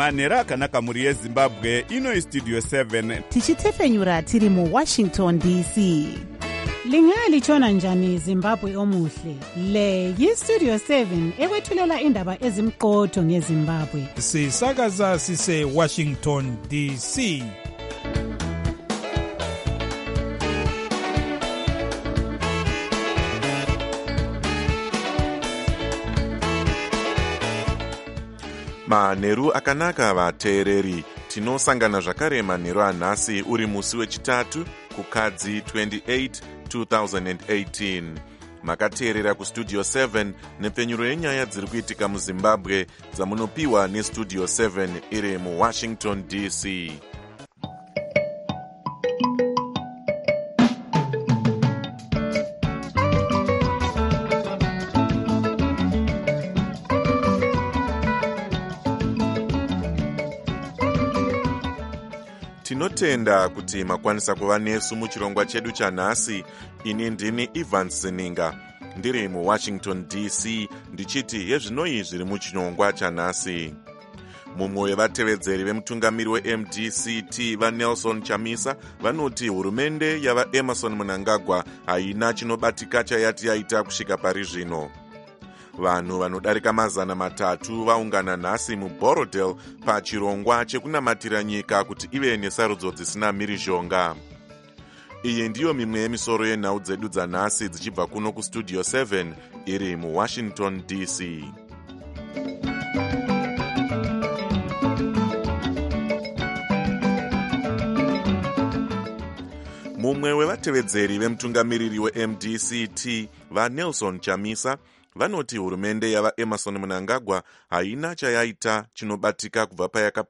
manhero akanaka mhuri yezimbabwe. Ino istudio 7 tichitefenyura tiri muWashington DC. Lingalitshona njani Zimbabwe omuhle? Le yistudio 7 ekwethulela indaba ezimqotho ngeZimbabwe. Sisakaza sise Washington DC. Manheru akanaka vateereri, tinosangana zvakare manheru anhasi uri musi wechitatu kukadzi 28 2018. Makateerera kustudio 7 nepfenyuro yenyaya dziri kuitika muZimbabwe dzamunopiwa nestudio 7 iri muWashington DC. Tinotenda kuti makwanisa kuva nesu muchirongwa chedu chanhasi. Ini ndini Ivan Seninga ndiri muWashington DC ndichiti yezvinoi zviri muchirongwa chanhasi. Mumwe wevatevedzeri vemutungamiri weMDCT vaNelson Chamisa vanoti hurumende yavaEmerson Mnangagwa haina chinobatika chayati yaita kusvika pari zvino. Vanhu vanodarika 300 vaungana nhasi muBorodale pachirongwa chekunamatira nyika kuti ive nesarudzo dzisina mhirizhonga. Iyi ndiyo mimwe yemisoro yenhau dzedu dzanhasi dzichibva kuno kustudio 7 iri muWashington DC. Mumwe wevatevedzeri vemutungamiriri weMDCT vaNelson Chamisa vanoti hurumende yavaEmerson Mnangagwa haina chayaita chinobatika kubva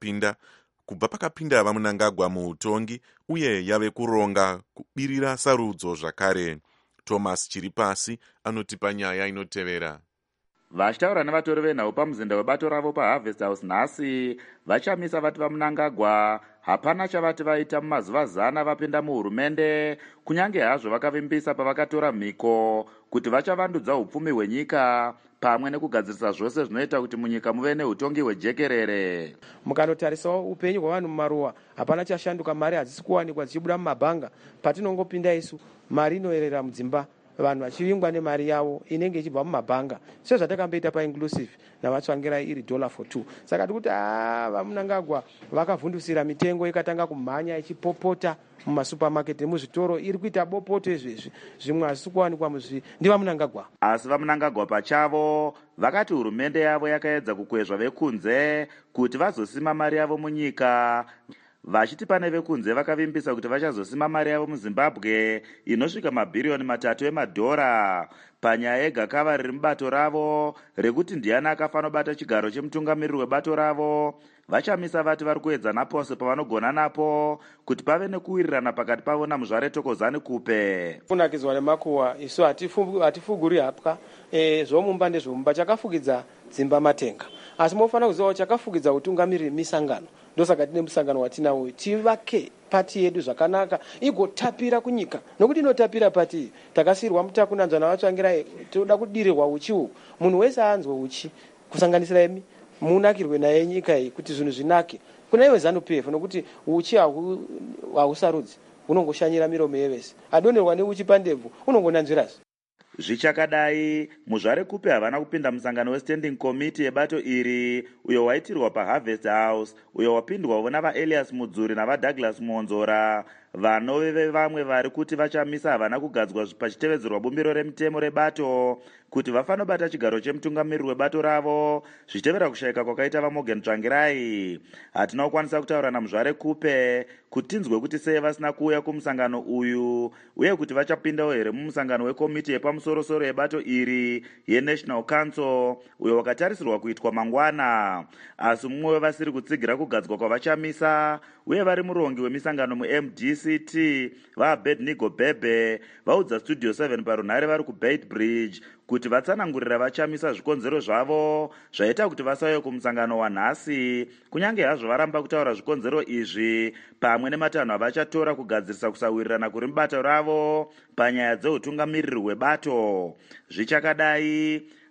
pakapinda vaMnangagwa muutongi uye yave kuronga kubirira sarudzo zvakare. Thomas Chiripasi anotipa nyaya inotevera. Vachitaura nevatori venhau pamuzinda webato ravo paHarvest House nhasi, vaChamisa vati vaMnangagwa hapana chavati vaita mumazuva 100 vapinda muhurumende, kunyange hazvo vakavimbisa pavakatora mhiko kuti vachavandudza upfumi hwenyika pamwe nekugadzirisa zvose zvinoita kuti munyika muve neutongi hwejekerere. Mukanotarisa upenyu hwavanhu mumaruwa, hapana chashanduka, mari hadzisi kuwanikwa dzichibuda mumabhanga. Patinongopinda isu, mari inoerera mudzimba, vanhu vachivingwa nemari yavo inenge ichibva mumabhanga, sezvatakamboita painclusive navatsvangira iri $4. Saka tikuti vaMnangagwa vakavhundusira mitengo ikatanga kumhanya ichipopota mumasupamaketi nemuzvitoro, iri kuita bopoto izvezvi, zvimwe hazisi kuwanikwa ndivaMnangagwa. Asi vaMnangagwa pachavo vakati hurumende yavo yakaedza kukwezva vekunze kuti vazosima mari yavo munyika, vachiti pane vekunze vakavimbisa kuti vachazosima mari yavo muZimbabwe inosvika mabhiriyoni 3 emadhora panyaya yegakava riri mubato ravo rekuti ndiani akafanira bata chigaro chemutungamiriri webato ravo. VaChamisa vati vari kuedza napose pavanogona napo kuti pave nekuwirirana pakati pavo naMuzvare Thokozani Kupe. Kunakidzwa nemakuhwa, isu hatifuguri hapwa, zvomumba ndezvomumba, chakafukidza dzimba matenga. Asi mofanira kuziva chakafukidza utungamiriri misangano. Ndosaka tine musangano watinawo, tivake pati yedu zvakanaka igotapira kunyika, nokuti inotapira pati takasirwa mutakunanzwa navatsvangirai, toda kudirirwa uchi uhu. Munhu wese anzwe uchi, kusanganisira emi munakirwe naye nyika iyi kuti zvinhu zvinake. Kuna iwe ZANU-PF, nokuti uchi hausarudzi, unongoshanyira miromo yevese. Adonerwa neuchi pandebvu unongonanzvirazve. Zvichakadai, Muzvare Kupe havana kupinda musangano weStanding Committee yebato iri, uyo waitirwa paHarvest House, uyo wapindwawo navaElias Mudzuri navaDouglas Monzora. Vanove vamwe vari kuti vaChamisa havana kugadzwa pachitevezerwa bumbiro remutemo rebato kuti vafanira bata chigaro chemutungamiriri webato ravo, zvichitevera kushayika kwakaita vaMorgan Tsvangirai. Hatina kukwanisa kutaura naMuzvare Kupe kuti tinzwe kuti sei vasina kuuya kumusangano uyu, uye kuti vachapindawo here mumusangano wekomiti yepamusoro-soro yebato iri yeNational Council, uyo wakatarisirwa kuitwa mangwana. Asi mumwe wevasiri kutsigira kugadzwa kwavaChamisa uye vari murongi wemisangano muMDCT vaAbednego Bhebhe vaudza Studio 7 parunhare vari kuBait Bridge kuti vatsanangurira vaChamisa zvikonzero zvavo zvaita kuti vasauye kumusangano wanhasi, kunyange hazvo varamba kutaura zvikonzero izvi pamwe nematanho avachatora kugadzirisa kusawirirana kuri mubato ravo panyaya dzeutungamiriri hwebato. Zvichakadai,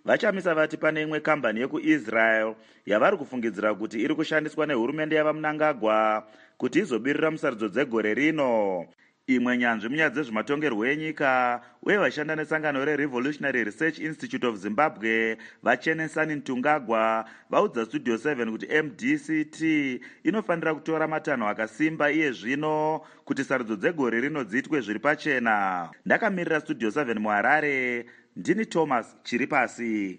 vachamisa vati pane imwe kambani yekuisrael yavari kufungidzira kuti iri kushandiswa nehurumende yavamunangagwa kuti izobirira musarudzo dzegore rino. Imwe nyanzvi munyaya dzezvematongerwo enyika uye vashanda nesangano reRevolutionary Research Institute of Zimbabwe vaChenesani Ntungagwa vaudza Studio 7 kuti MDCT inofanira kutora matanho akasimba iye zvino kuti sarudzo dzegore rino dziitwe zviri pachena. Ndakamirira Studio 7 muHarare, ndini Thomas Chiripasi.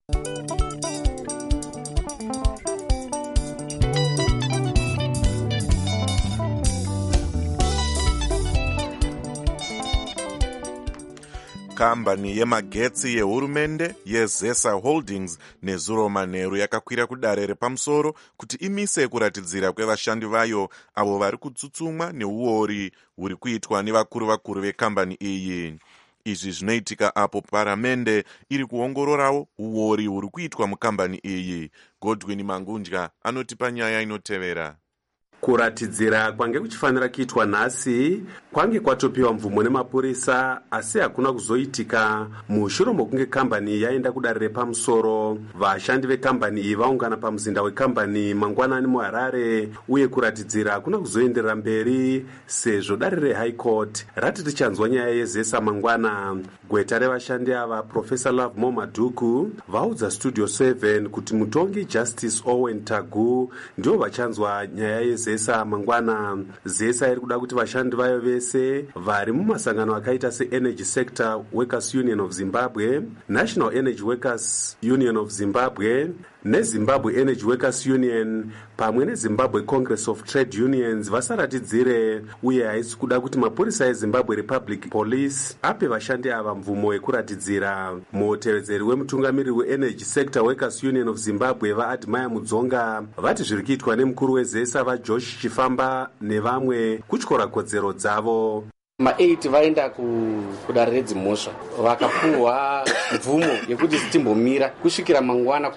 Kambani yemagetsi yehurumende yeZesa Holdings nezuro manheru yakakwira kudare repamusoro kuti imise kuratidzira kwevashandi vayo avo vari kutsutsumwa neuori huri kuitwa nevakuru vekambani iyi. Izvi zvinoitika apo paramende iri kuongororawo uori huri kuitwa mukambani iyi. Godwin Mangundya anotipa nyaya inotevera. Kuratidzira kwange kuchifanira kuitwa nhasi kwange kwatopiwa mvumo nemapurisa, asi hakuna kuzoitika mushure mokunge kambani yaenda kudare repamusoro. Vashandi vekambani iyi vaungana pamuzinda wekambani mangwanani muHarare, uye kuratidzira hakuna kuzoenderera mberi sezvo dare reHigh Court rati richanzwa nyaya yeZesa mangwana. Gweta revashandi ava Professor Love Momaduku vaudza Studio 7 kuti mutongi Justice Owen Tagu ndio vachanzwa nyaya yeZesa mangwana. Zesa iri kuda kuti vashandi vayo vese vari mumasangano akaita seEnergy Sector Workers Union of Zimbabwe, National Energy Workers Union of Zimbabwe neZimbabwe Energy Workers Union pamwe neZimbabwe Congress of Trade Unions vasaratidzire, uye haisi kuda kuti mapurisa eZimbabwe Republic Police ape vashandi ava mvumo yekuratidzira. Mutevedzeri wemutungamiriri weEnergy Sector Workers Union of Zimbabwe vaAdmire Mudzonga vati zviri kuitwa nemukuru weZesa vaJosh Chifamba nevamwe kutyora kodzero dzavo. Ma8 vaenda kudare redzimhosva vakapuhwa mvumo yekuti timbomira kusvikira mangwana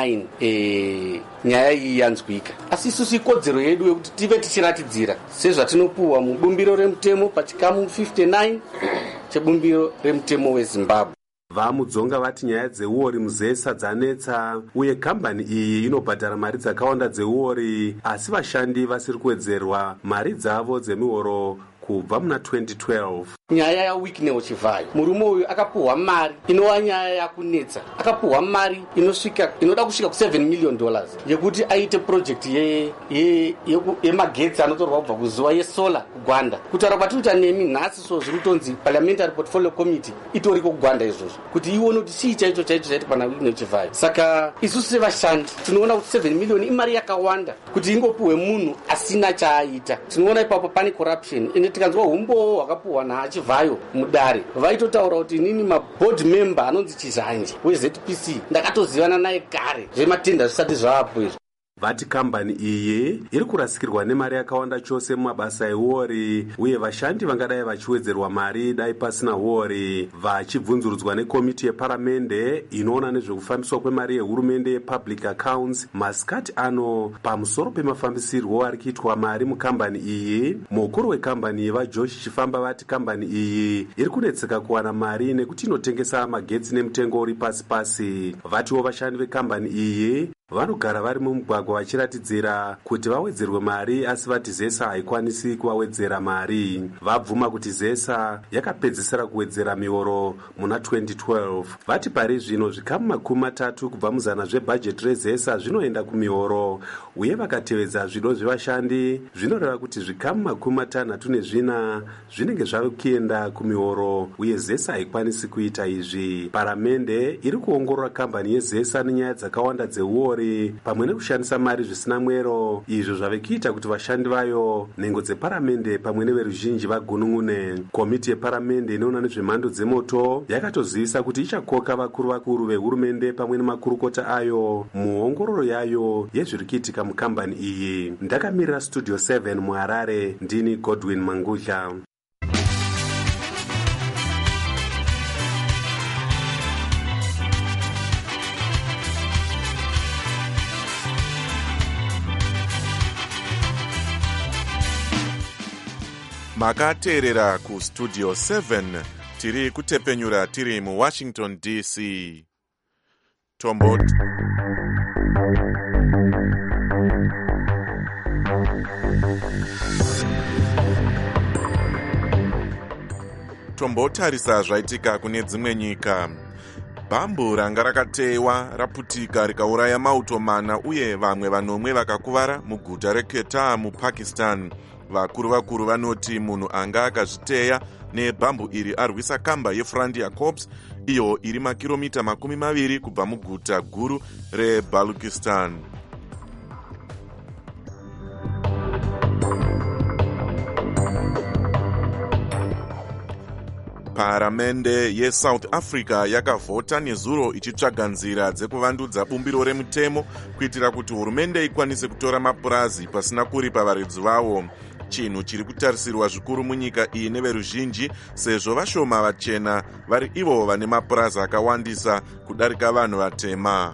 kuma9 nyaya iyi yanzwika. Asi isusu ikodzero yedu yekuti tive tichiratidzira sezvatinopuhwa mubumbiro remutemo pachikamu 59 chebumbiro remutemo weZimbabwe. Vamudzonga vati nyaya dzeuori muZesa dzanetsa, uye kambani iyi inobhadhara mari dzakawanda dzeuori, asi vashandi vasiri kuwedzerwa mari dzavo dzemihoro kubva muna 2012. Nyaya yaWicknell Chivayo, murume uyu akapuhwa mari inova nyaya yakunetsa. Akapuhwa mari inoda kusvika ku$7 million yekuti aite project yemagetsi anotorwa kubva kuzuva yesolar kuGwanda. Kutaura kwatinoita nemi nhasi so zviri kutonzi Parliamentary Portfolio Committee itori kuGwanda izvozvo kuti ione kuti chii chaicho chaita pana Wicknell Chivayo. Saka isusu sevashandi tinoona kuti 7 million imari yakawanda kuti ingopuhwe munhu asina chaaita. Tinoona ipapo pane corruption. Ende tikanzwa umbowo hwakapuhwa naChivayo mudare, vaitotaura kuti inini maboard member anonzi Chizanji weZPC ndakatozivana naye kare zvematenda zvisati zvaapo izvo. Vati kambani iyi iri kurasikirwa nemari yakawanda chose mumabasa euori, uye vashandi vangadai vachiwedzerwa mari dai pasina uori. Vachibvunzurudzwa nekomiti yeparamende inoona nezvekufambiswa kwemari yehurumende yepublic accounts masikati ano pamusoro pemafambisirwo ari kuitwa mari mukambani iyi, mukuru wekambani vaJosh Chifamba vati kambani iyi iri kunetseka kuwana mari nekuti inotengesa magetsi nemutengo uri pasi pasi. Vatiwo vashandi vekambani iyi vanogara vari mumugwagwa vachiratidzira kuti vawedzerwe mari, asi vati Zesa haikwanisi kuvawedzera mari. Vabvuma kuti Zesa yakapedzisira kuwedzera mihoro muna 2012. Vati pari zvino zvikamu 30 kubva muzana zvebhajeti reZesa zvinoenda kumihoro, uye vakatevedza zvido zvevashandi zvinoreva kuti zvikamu 64 zvinenge zvave kuenda kumihoro, uye Zesa haikwanisi kuita izvi. Paramende iri kuongorora kambani yeZesa nenyaya dzakawanda dzeuori pamwe nekushandisa mari zvisina mwero, izvo zvave kuita kuti vashandi vayo, nhengo dzeparamende pamwe neveruzhinji vagunun'une. Komiti yeparamende inoona nezvemhando dzemoto yakatozivisa kuti ichakoka vakuru vehurumende pamwe nemakurukota ayo muongororo yayo yezviri kuitika mukambani iyi. Ndakamirira Studio 7 muHarare, ndini Godwin Mangudya. Makateerera kuStudio 7 tiri kutepenyura tiri muWashington DC. Tombotarisa zvaitika kune dzimwe nyika. Bhambu ranga rakatewa raputika rikauraya mauto mana uye vamwe vanomwe vakakuvara muguta reKedah muPakistan. Vakuru vanoti munhu anga akazviteya nebhambu iri arwisa kamba yeFrontier Corps iyo iri makiromita 20 kubva muguta guru reBalochistan. Paramende yeSouth Africa yakavhota nezuro ichitsvaga nzira dzekuvandudza bumbiro remutemo kuitira kuti hurumende ikwanise kutora mapurazi pasina kuripa varedzi vavo. Chinhu chiri kutarisirwa zvikuru munyika iyi neveruzhinji sezvo vashoma vachena vari ivo vane mapurazi akawandisa kudarika vanhu vatema.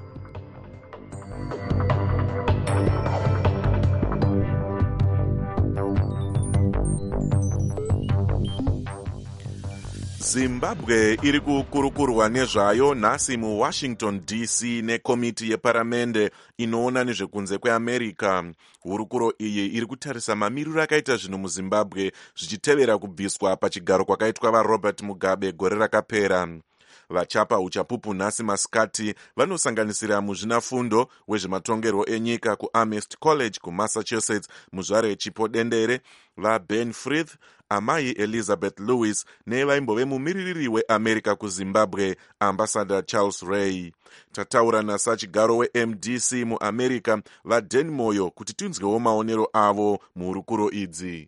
Zimbabwe iri kukurukurwa nezvayo nhasi muWashington DC nekomiti yeparamende inoona nezvekunze kweAmerica. Hurukuro iyi iri kutarisa mamiriro akaita zvinhu muZimbabwe zvichitevera kubviswa pachigaro kwakaitwa vaRobert Mugabe gore rakapera. Vachapa uchapupu nhasi masikati vanosanganisira muzvinafundo wezvematongerwo enyika kuAmherst College kuMassachusetts muzvare Chipo Dendere, vaBen Frith, amai Elizabeth Lewis nevaimbove mumiririri weAmerica kuZimbabwe Ambassador Charles Ray. Tataura nasachigaro weMDC muAmerica vaDan Moyo kuti tinzwewo maonero avo muhurukuro idzi.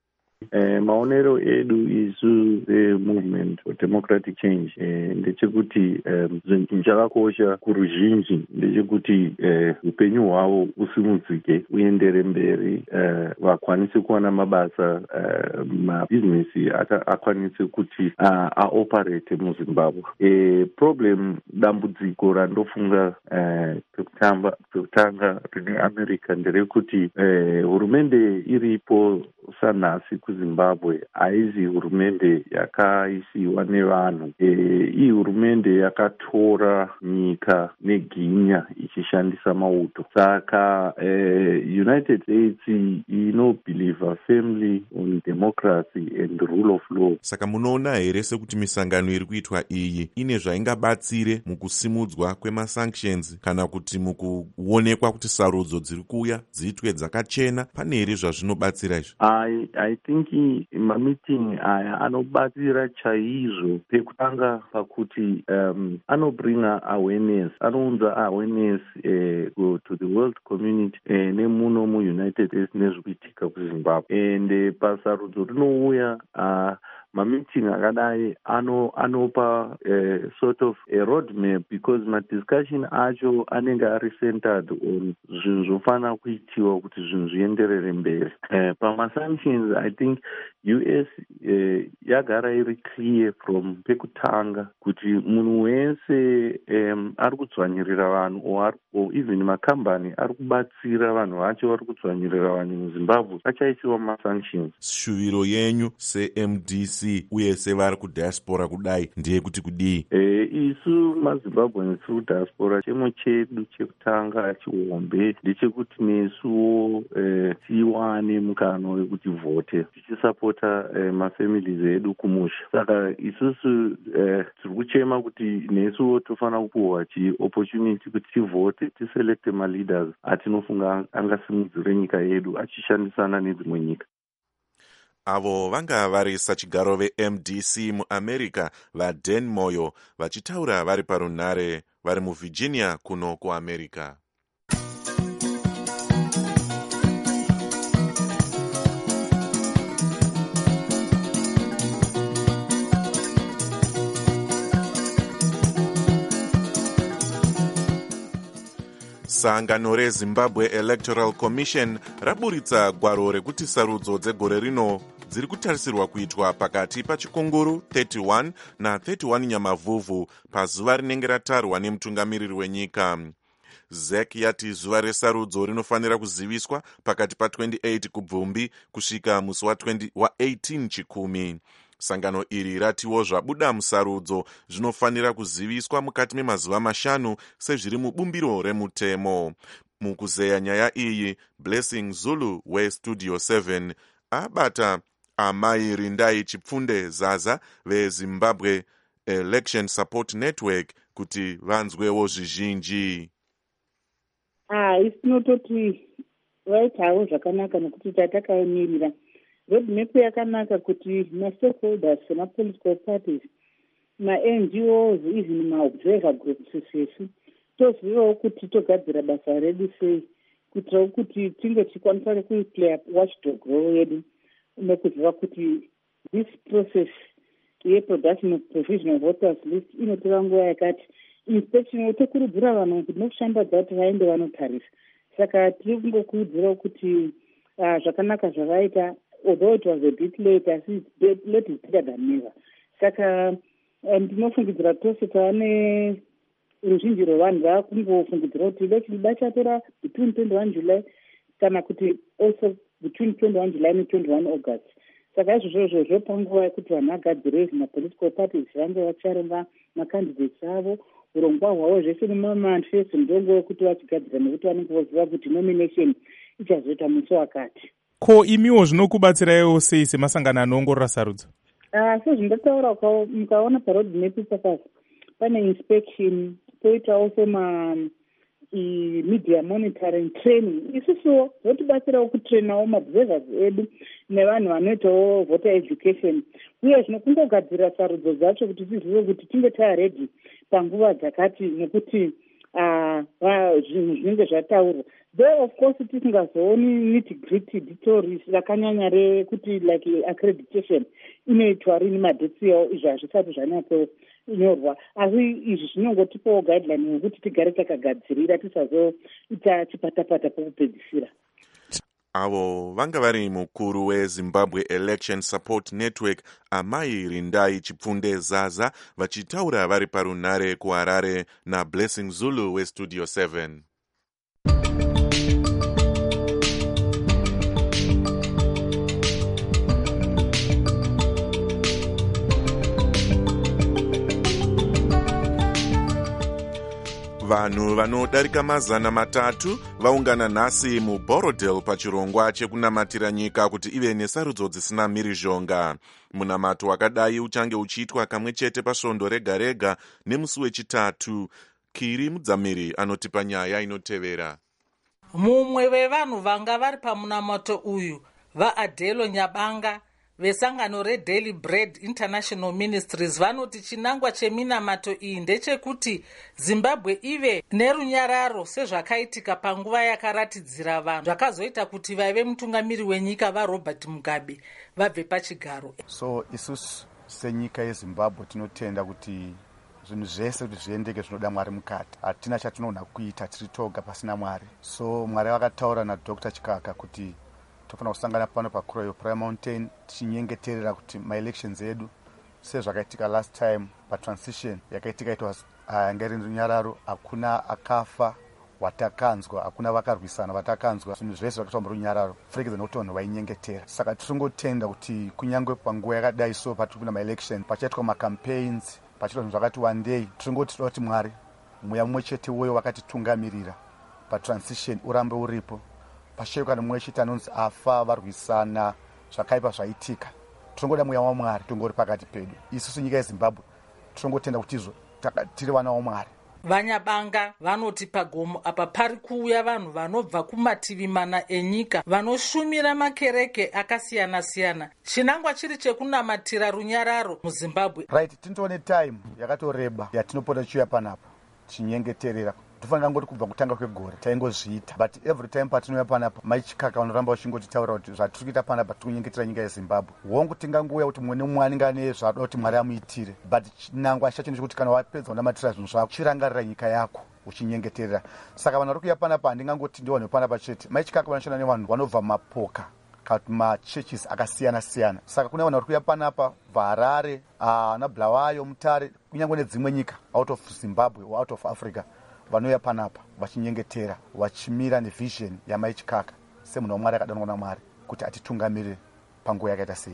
Maonero edu isu movement for democratic change ndechekuti chakakosha kuruzhinji ndechekuti upenyu hwavo usimudzike uendere mberi, vakwanise kuwana mabasa, mabhizinesi akwanise kuti aoperate muZimbabwe. Dambudziko randofunga pekutanga rine America nderekuti hurumende iripo sanhasi kuZimbabwe haizi hurumende yakaisiwa nevanhu. Iyi hurumende yakatora nyika neginya ichishandisa mauto. Saka United States inobhiliva firmly on democracy and rule of law. Saka munoona here sekuti misangano iri kuitwa iyi ine zvaingabatsire mukusimudzwa kwemasanctions kana kuti mukuonekwa kuti sarudzo dziri kuuya dziitwe dzakachena? Pane here zvazvinobatsira izvo? I think mameeting aya anobatsira chaizvo. Pekutanga pakuti anobringa awareness, anounza awareness to the world community nemuno muUnited States nezvikuitika kuZimbabwe. And pasarudzo rinouya mameeting akadai anopa sort of a roadmap, because madiscussion acho anenge ari centered on zvinhu zvofana kuitiwa kuti zvinhu zvienderere mberi. Pamasanctions I think US yagara iri clear from pekutanga kuti munhu wese ari kudzvanyirira vanhu or even makambani ari kubatsira vanhu vacho vari kudzvanyirira vanhu muZimbabwe achaisiwa masanctions. Shuviro yenyu seMDC uye sevari kudiaspora kudai ndeye kuti kudii? Isu maZimbabweans tiri kudiaspora, chemo chedu chekutanga chihombe ndechekuti nesuwo tiwane mukano wekuti vote tichisapota mafamilies edu kumusha. Saka isusu tiri kuchema kuti nesuwo tofanira kupuhwa opportunity kuti tivote, tiselekte maleaders atinofunga angasimudzire nyika yedu achishandisana nedzimwe nyika. Avo vanga vari sachigaro veMDC muAmerica vaDan Moyo vachitaura vari parunhare vari muVirginia kuno kuAmerica. Sangano reZimbabwe Electoral Commission raburitsa gwaro rekuti sarudzo dzegore rino dziri kutarisirwa kuitwa pakati pachikunguru 31 na 31 Nyamavhuvhu pazuva rinenge ratarwa nemutungamiriri wenyika. ZEC yati zuva resarudzo rinofanira kuziviswa pakati pa28 kuBvumbi kusvika musi wa18 Chikumi. sangano iri ratiwo zvabuda musarudzo zvinofanira kuziviswa mukati memazuva 5 sezviri mubumbiro remutemo. Mukuzeya nyaya iyi, Blessing Zulu weStudio 7 abata Amai Rindai Chipfunde Zaza veZimbabwe Election Support Network kuti vanzwewo zvizhinji. Isinototi vaitawo zvakanaka nekuti tatakaemirira roadmap yakanaka kuti ma-stakeholders sema-political parties, ma-NGOs, even ma-observer groups sesu tozivawo kuti togadzira basa redu sei kuitirawo kuti tinge tikwanisa kuiplaya watchdog role yedu nekuziva kuti this process yeproduction of provisional voters list inotora nguva yakati. Inspection tokurudzira vanhu kuti nokushambadza kuti vaende vanotarisa. Saka tiri kungokurudzirawo kuti zvakanaka zvavaita, although it was a bit late, asi late is better than never. Saka ndinofungidzira tose tavane ruzhinji rwevanhu vakungofungidzira kuti bachatora between 21 July kana kuti also between 21 July and 21 August. Saka izvozvo zvopanguva yekuti vanhu vagadzire ma-political parties vange vacharonga macandidates avo, urongwa hwavo zvese nemamanifesto ndongo wekuti vachigadzira nekuti vanenge voziva kuti nomination ichazoita musi wakati. Ko imiwo zvinokubatsiraiwo sei semasangano anoongorora sarudzo? Sezvindataura mukaona paroadmap pakazi pane inspection, poita also media monitoring training. Isusuwo zvotibatsirawo kutrainawo maobservers edu nevanhu vanoitawo voter education, uye zvinokungogadzira sarudzo dzacho kuti tizive kuti tinge taready panguva dzakati nekuti zvinhu zvinenge zvataurwa. Though of course tisingazooni nitty-gritty details rakanyanya rekuti like accreditation inoitwa rini madetsi yawo, izvo hazvisati zvanyatsonyorwa, asi izvi zvinongotipawo guideline yekuti tigare takagadzirira tisazoita chipatapata pokupedzisira. Avo vanga vari mukuru weZimbabwe Election Support Network Amai Rindai Chipfunde Zaza vachitaura vari parunhare kuHarare naBlessing Zulu weStudio 7. Vanhu vanodarika 300 vaungana nhasi muBorodale pachirongwa chekunamatira nyika kuti ive nesarudzo dzisina mhirizhonga. Munamato wakadai uchange uchiitwa kamwe chete pasvondo rega rega nemusi wechitatu. Kiri Mudzamiri anotipa nyaya inotevera. Mumwe wevanhu vanga vari pamunamato uyu vaAdelo Nyabanga vesangano reDaily Bread International Ministries vanoti chinangwa cheminamato iyi ndechekuti Zimbabwe ive nerunyararo sezvakaitika panguva yakaratidzira vanhu zvakazoita kuti vaive mutungamiri wenyika vaRobert Mugabe vabve pachigaro. So isusu senyika yeZimbabwe tinotenda kuti zvinhu zvese kuti zviendeke zvinoda Mwari mukati. Hatina chatinoona kuita tiri toga pasina Mwari. So Mwari vakataura naDr. Chikaka kuti tofana kusangana pano paKroyo Prayer Mountain tichinyengeterera kuti ma-elections edu sezvakaitika last time patransition yakaitika it was ngeri runyararo, hakuna akafa watakanzwa, hakuna vakarwisana vatakanzwa, zvinhu zvese zvakataura runyararo furekeza nokuti vanhu vainyengetera. Saka tiringotenda kuti kunyangwe panguva yakadai so patiri kuna ma-election pachaitwa ma-campaigns pachiitwa zvinhu zvakati wandei, tiringoti toda kuti Mwari mweya mumwe chete woyo wakatitungamirira patransition urambe uripo. Pasheuka nemwe chete anonzi afa varwisana zvakaipa zvaitika, tirongoda mweya waMwari tongori pakati pedu. Isusu nyika yeZimbabwe tirongotenda kuti izvo tiri vana waMwari. Vanyabanga vanoti pagomo apa pari kuuya vanhu vanobva kumativi mana enyika vanoshumira makereke akasiyana-siyana, chinangwa chiri chekunamatira runyararo muZimbabwe. Right, tinotone time yakatoreba yatinopota chiuya panapa chinyengeterera. Tofanira ngoti kubva kutanga kwegore taingozviita, but every time patinouya panapa maichikaka vanoramba vachingotitaura kuti zvatiri kuita panapa tiri kunyengetera nyika yeZimbabwe. Hongu tingangouya kuti mumwe nemumwe anenge ane zvada kuti Mwari amuitire, but chinangwa chacho ndechekuti kana wapedza kunamatira zvinhu zvako chirangarira nyika yako uchinyengeterera. Saka vanhu vari kuuya panapa handingangoti ndiwo vanhu panapa chete, maichikaka vanoshanda nevanhu vanobva mapoka kuti machurches akasiyana-siyana. Saka kune vanhu vari kuuya panapa vaHarare, naBulawayo, Mutare, kunyangwe nedzimwe nyika out of Zimbabwe or out of Africa vanouya panapa vachinyengetera vachimira nevision yamaichikaka semunhu waMwari akadanwa naMwari kuti atitungamirire panguva yakaita sei.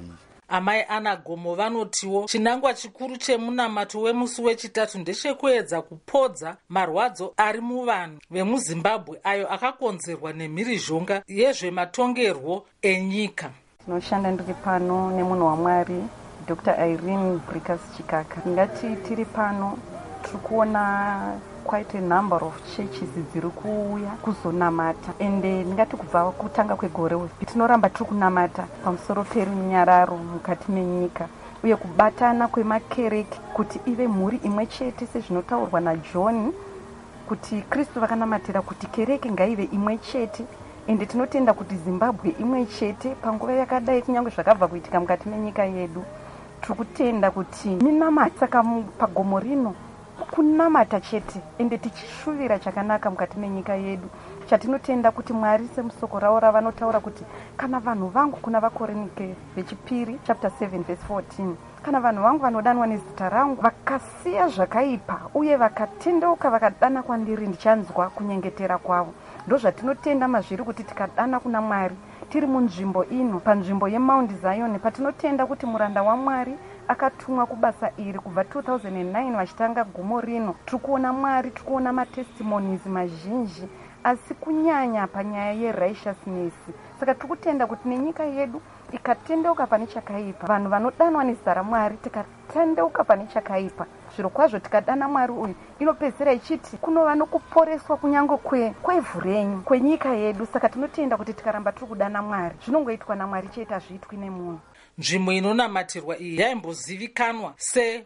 amai Ana Gomo vanotiwo chinangwa chikuru chemunamato wemusi wechitatu ndechekuedza kupodza marwadzo ari muvanhu vemuzimbabwe ayo akakonzerwa nemhirizhonga yezvematongerwo enyika. Tinoshanda ndiri pano nemunhu waMwari Dr. Irene Brikas Chikaka. Ngati tiri pano tiri kuona quite a number of churches dziri kuuya kuzonamata, ende ndingati kubva kutanga kwegore tinoramba tiri kunamata pamusoro perunyararo mukati menyika uye kubatana kwemakereke kuti ive mhuri imwe chete sezvinotaurwa naJohn kuti Kristu vakanamatira kuti kereke ngaive imwe chete, ende tinotenda kuti Zimbabwe imwe chete panguva yakadai kunyange zvakabva kuitika mukati menyika yedu. Tiri kutenda kuti minamata saka pagomo rino kunamata chete ende tichishuvira chakanaka mukati menyika yedu. Chatinotenda kuti Mwari semusoko ravo ravanotaura kuti kana vanhu vangu kuna vakorinike vechipiri chapter 7 verse 14, kana vanhu vangu vanodanwa nezita rangu vakasiya zvakaipa uye vakatendeuka vakadana kwandiri ndichanzwa kunyengetera kwavo. Ndozvatinotenda mazviri kuti tikadana kuna Mwari tiri munzvimbo ino panzvimbo yeMount Zion patinotenda kuti muranda waMwari akatumwa kubasa iri kubva 2009 vachitanga gomo rino. Tiri kuona Mwari, tiri kuona matestimonies mazhinji asi kunyanya panyaya yerighteousness. Saka tiri kutenda kuti nenyika yedu ikatendeuka pane chakaipa, vanhu vanodanwa nezita raMwari tikatendeuka pane chakaipa, zviro kwazvo tikadana Mwari uyu inopedzera ichiti kunova nokuporeswa kunyange kwevhu renyu kwenyika yedu. Saka tinotenda kuti tikaramba tiri kudana Mwari zvinongoitwa naMwari chete, hazviitwi nemunhu. Nzvimbo inonamatirwa iyi yaimbozivikanwa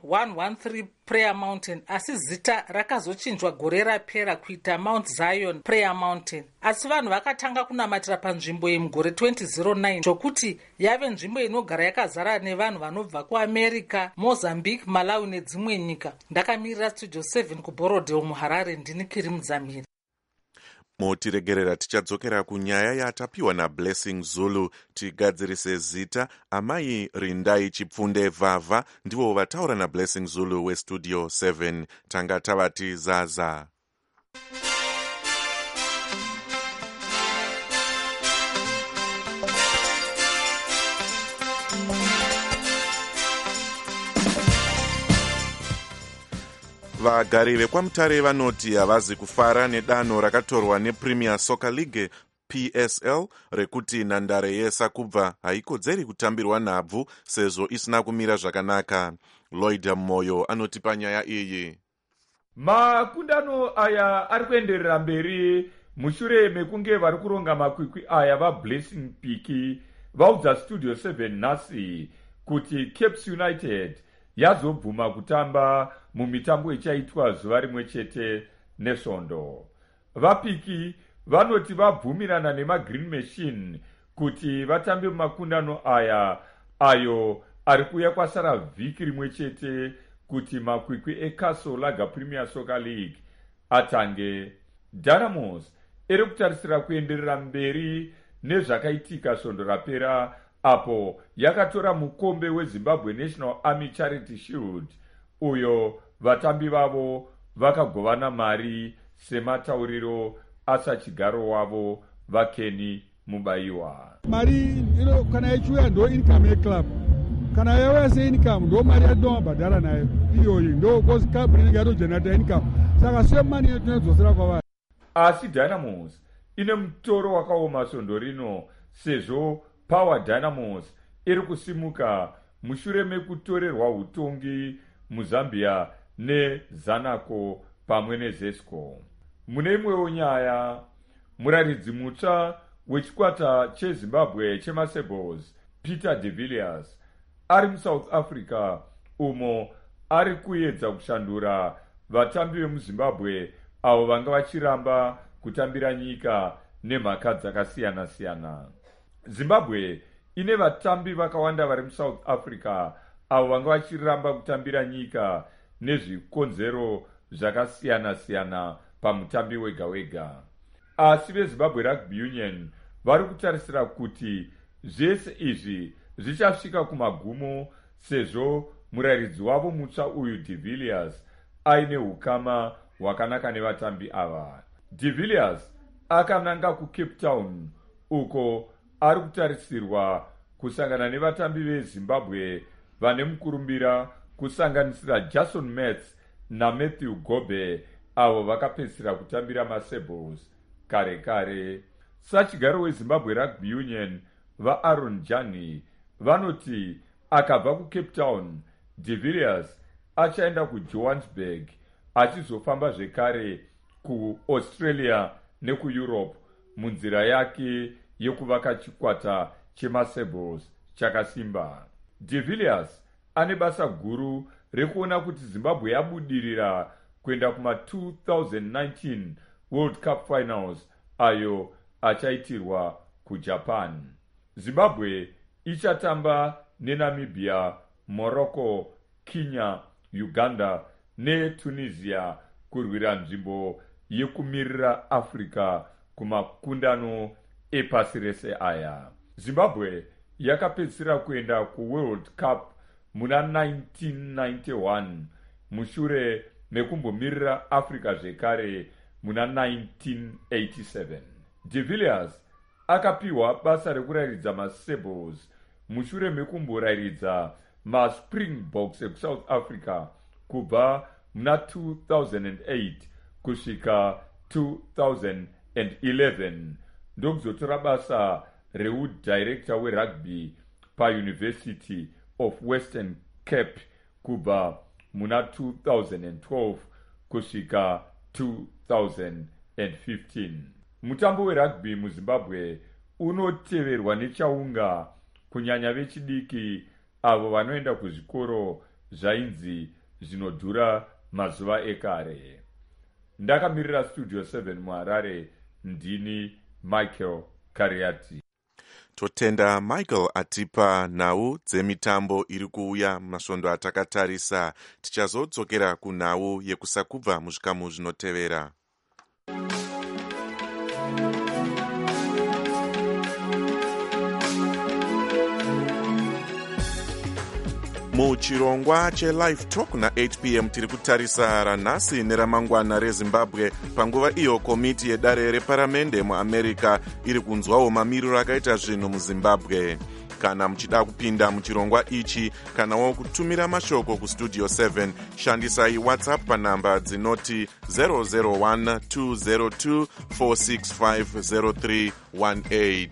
se113 Prayer Mountain, asi zita rakazochinjwa gore rapera kuita Mount Zion Prayer Mountain. Asi vanhu vakatanga kunamatira panzvimbo iyi mugore 2009 zvokuti yave nzvimbo inogara yakazara nevanhu vanobva kuAmerica, Mozambique, Malawi nedzimwe nyika. Ndakamirira Studio 7 kuBorodeo muHarare, ndini Kiri Mudzamiri. Motiregerera tichadzokera kunyaya yatapiwa naBlessing Zulu tigadzirise zita. Amai Rindai Chipfunde Vavha ndivo vataura naBlessing Zulu weStudio 7. Tanga tavati zaza. Vagari vekwaMutare vanoti havazi kufara nedanho rakatorwa nePremier Soccer League PSL rekuti nhandare yeSakubva haikodzeri kutambirwa nhabvu sezvo isina kumira zvakanaka. Lloyd Moyo anoti panyaya iyi. Makundano aya ari kuenderera mberi mushure mekunge vari kuronga makwikwi aya vaBlessing Piki vaudza Studio 7 nhasi kuti Cape United yazobvuma kutamba mumitambo ichaitwa zuva rimwe chete neSvondo. VaPiki vanoti vabvumirana nemaGreen Machine kuti vatambe mumakundano aya ayo ari kuuya kwasara vhiki rimwe chete kuti makwikwi eCastle Lager Premier Soccer League atange. Dynamos iri kutarisira kuenderera mberi nezvakaitika Svondo rapera apo yakatora mukombe weZimbabwe National Army Charity Shield uyo vatambi vavo vakagovana mari sematauriro asachigaro wavo vaKenny Mubayiwa. Mari kana ichiuya ndo income yeclub, kana yauya seincome ndo mari yatinobhadhara nayo iyoyi, ndo kosi club rinenge yatogenata income, saka semani tinodzosera kwavari. Asi Dynamos ine mutoro wakaoma Svondo rino sezvo Power Dynamos iri kusimuka mushure mekutorerwa utongi muZambia neZanaco pamwe neZesco. Mune imwewo nyaya, muraridzi mutsva wechikwata cheZimbabwe chemaSabres Peter de Villiers ari muSouth Africa umo ari kuedza kushandura vatambi vemuZimbabwe avo vanga vachiramba kutambira nyika nemhaka dzakasiyana-siyana. Zimbabwe ine vatambi vakawanda vari muSouth Africa avo vanga vachiramba kutambira nyika nezvikonzero zvakasiyana-siyana pamutambi wega-wega. Asi veZimbabwe Rugby Union vari kutarisira kuti zvese izvi zvichasvika kumagumo sezvo muraridzi wavo mutsva uyu de Villiers aine ukama hwakanaka nevatambi ava. De Villiers akananga kuCape Town uko ari kutarisirwa kusangana nevatambi vezimbabwe vane mukurumbira kusanganisira Jason Metz naMatthew Gobe avo vakapedzisira kutambira maSables kare kare. Sachigaro weZimbabwe Rugby Union vaAaron Jani vanoti akabva kuCape Town, de Villiers achaenda kuJohannesburg achizofamba zvekare kuAustralia nekuEurope munzira yake yekuvaka chikwata chemaSables chakasimba. De Villiers ane basa guru rekuona kuti Zimbabwe yabudirira kuenda kuma-2019 World Cup Finals ayo achaitirwa kuJapan. Zimbabwe ichatamba neNamibia, Morocco, Kenya, Uganda neTunisia kurwira nzvimbo yekumirira Africa kumakundano epasi rese aya. Zimbabwe yakapedzisira kuenda kuWorld Cup muna 1991 mushure mekumbomirira Africa zvekare muna 1987. De Villiers akapiwa basa rekurayiridza maSables mushure mekumborayiridza maSpringboks ekuSouth Africa kubva muna 2008 kusvika 2011 ndokuzotora basa reudirector werugby paUniversity of Western Cape kubva muna 2012 kusvika 2015. Mutambo werugby muZimbabwe unoteverwa nechaunga kunyanya vechidiki avo vanoenda kuzvikoro zvainzi zvinodhura mazuva ekare. Ndakamirira Studio 7 muHarare, ndini Michael Kariati. Totenda Michael atipa nhau dzemitambo iri kuuya masvondo atakatarisa. Tichazodzokera kunhau yekusakubva muzvikamu zvinotevera. Muchirongwa cheLive Talk na8 p.m. tiri kutarisa ranhasi neramangwana reZimbabwe panguva iyo komiti yedare reparamende muAmerica iri kunzwawo mamiriro akaita zvinhu muZimbabwe. Kana muchida kupinda muchirongwa ichi kanawo kutumira mashoko kustudio 7 shandisai WhatsApp panhamba dzinoti 001-202-465-0318.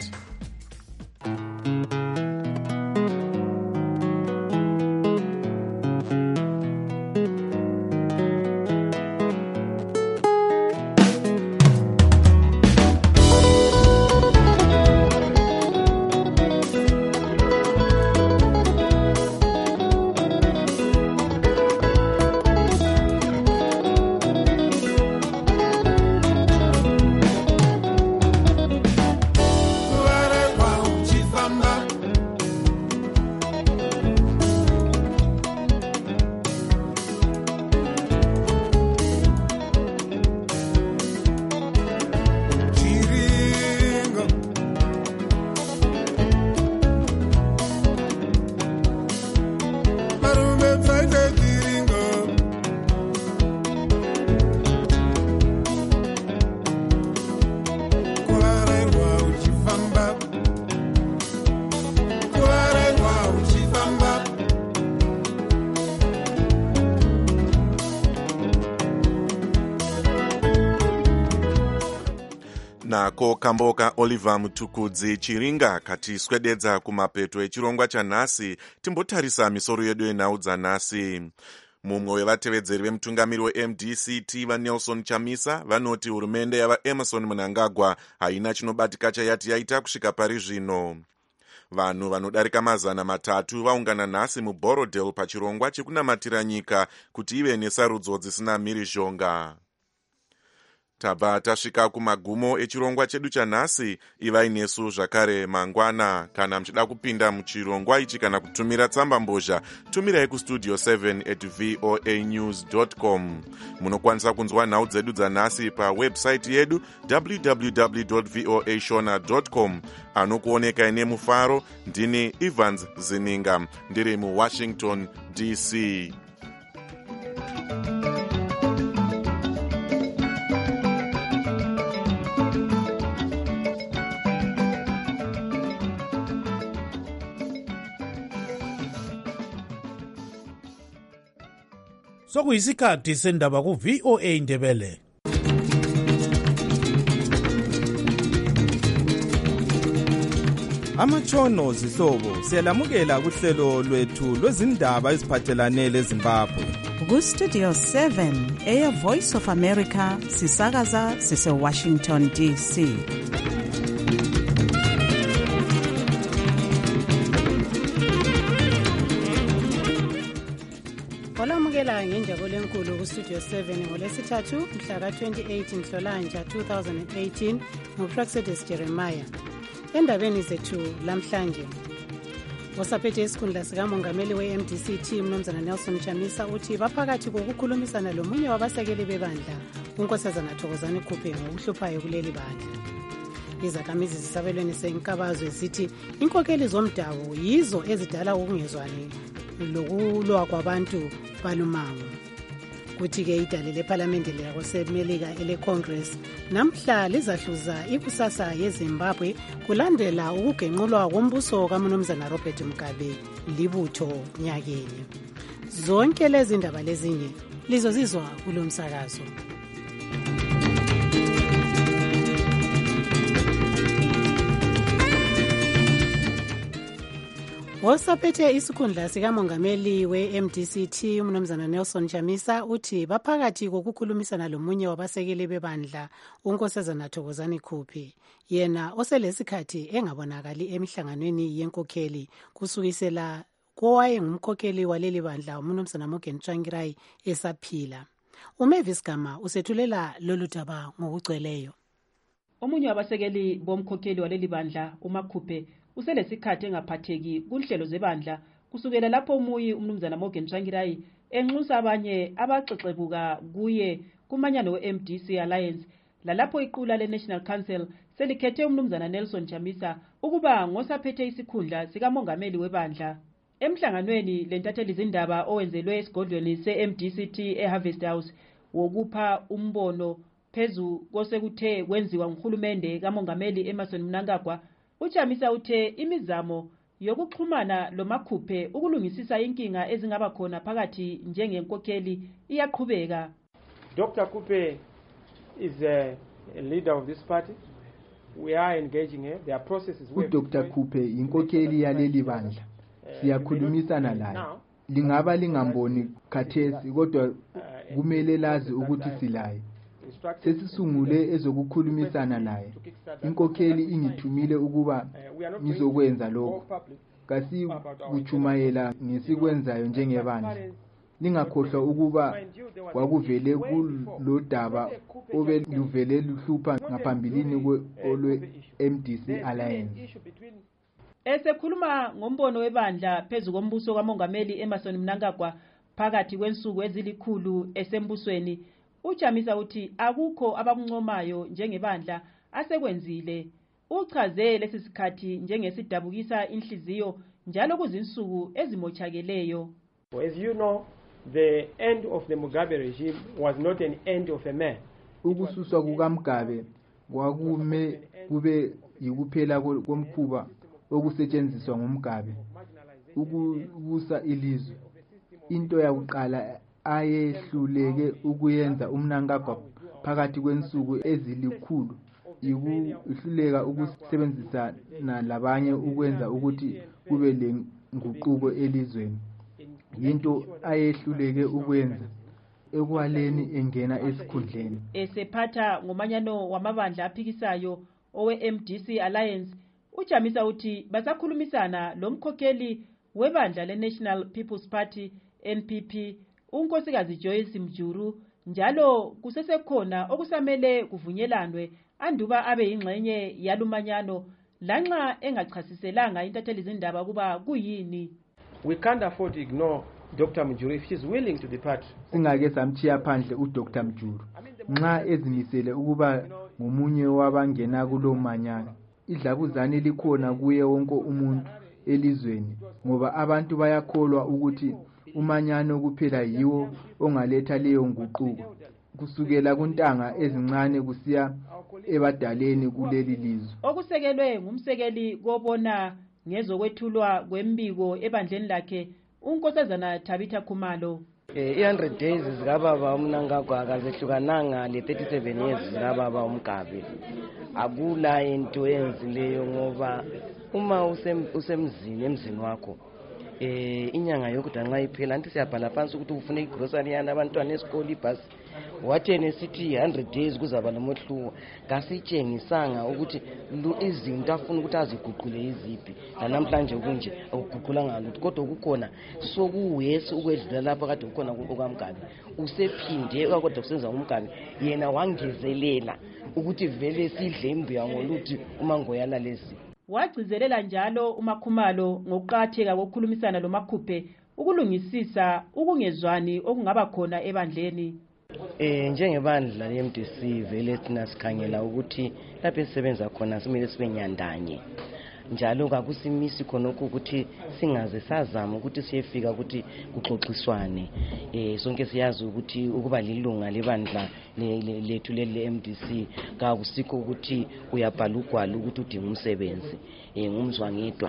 nako kamboka Oliver Mutukudzi Chiringa katiswededza kumapeto echirongwa chanhasi. Timbotarisa misoro yedu yenhau dzanhasi. Mumwe wevatevedzeri vemutungamiri weMDCT vaNelson Chamisa vanoti hurumende yavaEmerson Mnangagwa haina chinobatika chayati yaita kusvika pari zvino. Vanhu vanodarika 300 vaungana nhasi muBorodale pachirongwa chekunamatira nyika kuti ive nesarudzo dzisina mhirizhonga. Tabva tasvika kumagumo echirongwa chedu chanhasi. Ivai nesu zvakare mangwana. Kana muchida kupinda muchirongwa ichi kana kutumira tsamba mbozha, tumirai kustudio 7@voanews.com. Munokwanisa kunzwa nhau dzedu dzanhasi pawebsite yedu www.voashona.com. Anokuoneka ine mufaro ndini Evans Zininga ndiri muWashington DC. sokuyisikhathi sendaba ku-VOA Indebele. Amatshono zihlobo siyalamukela kuhlelo lwethu lwezindaba eziphathelane leZimbabwe. Ku-Studio 7 Air Voice of America sisakaza sise-Washington DC. olamukela ngenjabulo enkulu ku-Studio 7 ngolesithathu mhla ka-28 Nhlolanja 2018 nguPraxedis Jeremiah. Endabeni zethu lamhlanje, osaphethe isikhundla sikamongameli we-MDC Mnumzana Nelson Chamisa uthi baphakathi kokukhulumisana lomunye wabasekeli bebandla uNkosazana Thokozani Khuphe ngokuhluphayo kuleli bandla. Izakhamizi zisabelweni senkabazwe zithi inkokeli zomdabu yizo ezidala ukungezwani lokulwa kwabantu balumango. Kuthi-ke idale lephalamende lakosemelika ele-Congress namhla lizahluza ikusasa yeZimbabwe kulandela ukugenqulwa kombuso kaMnumzana Robert Mugabe libutho nyakeni. Zonke lezi ndaba lezinye lizozizwa kulo msakazo. Osaphethe isikhundla sikamongameli we-MDC Mnumzana Nelson Chamisa uthi baphakathi kokukhulumisana lomunye wabasekeli bebandla uNkosazana Thokozani Khuphe, yena oselesikhathi engabonakali emihlanganweni yenkokheli kusukisela kowayengumkhokheli waleli bandla uMnumzana Morgan Tsvangirai esaphila. uMavis Gama usethulela lolu daba ngokugcweleyo. Omunye wabasekeli bomkhokheli waleli bandla uMakhuphe uselesikhathi engaphatheki kunhlelo zebandla kusukela lapho umuyi uMnumzana Morgan Tsvangirai enxusa abanye abaxexebuka kuye kumanyano we-MDC Alliance, lalapho iqula le-National Council selikhethe uMnumzana Nelson Chamisa ukuba ngosaphethe isikhundla sikamongameli webandla. Emhlanganweni lentatheli zindaba owenzelwe esigodlweni se-MDCT eHarvest House wokupha umbono phezu kosekuthe kwenziwa nguhulumende kamongameli Emmerson Mnangagwa, uChamisa uthe imizamo yokuxhumana loMakhuphe ukulungisisa inkinga ezingaba khona phakathi njengenkokheli iyaqhubeka. Dr. Khuphe is a leader of this party. We are engaging her. There are processes. Dr. Khuphe inkokheli yaleli bandla. Siyakhulumisana naye. Lingaba lingamboni khathesi kodwa kumele lazi ukuthi silaye. Sesisungule ezokukhulumisana naye. Inkokheli ingithumile ukuba ngizokwenza lokho. Kasi kuchumayela ngesikwenzayo njengebandla. Ningakhohlwa ukuba kwakuvele kulodaba obeluvele luhlupha ngaphambilini kwe-MDC Alliance. Esekhuluma ngombono webandla phezu kombuso kamongameli Emmerson Mnangagwa phakathi kwensuku ezilikhulu esembusweni, uChamisa uthi akukho abamncomayo njengebandla asekwenzile. Uchaze lesi sikhathi njengesidabukisa inhliziyo njalo kuzinsuku ezimochakeleyo. As you know, the end of the Mugabe regime was not an end of a man. Ukususwa kukaMugabe kwakume kube yikuphela komkhuba okusetshenziswa ngumgabe ukubusa ilizwe. Into yakuqala ayehluleke ukuyenza uMnangagwa phakathi kwensuku ezilikhulu ikuhluleka ukusebenzisana labanye ukwenza ukuthi kube lenguquko elizweni. Into ayehluleke ukwenza ekwaleni engena esikhundleni. Esephatha ngomanyano wamabandla aphikisayo owe-MDC Alliance, uChamisa uthi basakhulumisana lomkhokheli webandla le-National People's Party NPP uNkosikazi Joyce Mjuru, njalo kusesekhona okusamele kuvunyelwanwe anduba abe yingxenye yalumanyano lanxa engachasiselanga intatheli zindaba kuba kuyini. We can't afford to ignore Dr. Mjuru if she's willing to depart. Singake samchiya phandle uDr. Mjuru nxa ezimisele ukuba ngomunye wabangena kulomanyano. Idlabuzane likhona kuye wonke umuntu elizweni ngoba abantu bayakholwa ukuthi umanyano kuphela yiwo ongaletha leyo nguquko kusukela kuntanga ezincane kusiya ebadaleni kuleli lizwe. Okusekelwe ngumsekeli kobona ngezokwethulwa kwembiko ebandleni lakhe uNkosazana Tabitha Khumalo. i-100 days zikababa uMnangagwa akazehlukananga le-37 years zikababa uMgabe. Akula into enzileyo ngoba uma emzini wakho inyanga yokuthi nxa iphela anti siyabhala phansi ukuthi ufune igrocery yana abantwana esikole ibhasi wathene sithi 100 days kuzaba nomohluko kasitshengisanga ukuthi izinto afuna ukuthi aziguqule iziphi namhlanje kunje akuguqulanga lutho kodwa kukhona sokuwesi ukwedlula lapha kade kukhona okukaMgabe usephinde kodwa kusenza uMgabe yena wangezelela ukuthi vele sidle imbuya ngoluthi uma ngoyala lezi. Wagcizelela njalo uMakhumalo ngokuqatheka kokukhulumisana loMakhuphe ukulungisisa ukungezwani okungaba khona ebandleni. Njengebandla le-MDC vele thina sikhangela ukuthi lapho esisebenza khona simele sibe nyandanye. Njalo kakusimisi khonokho ukuthi singaze sazama ukuthi siyefika ukuthi kuxoxiswane. Sonke siyazi ukuthi ukuba lilunga lebandla lethu le-MDC kakusikho ukuthi uyabhala ugwalo ukuthi udinga umsebenzi ngumzwangedwa.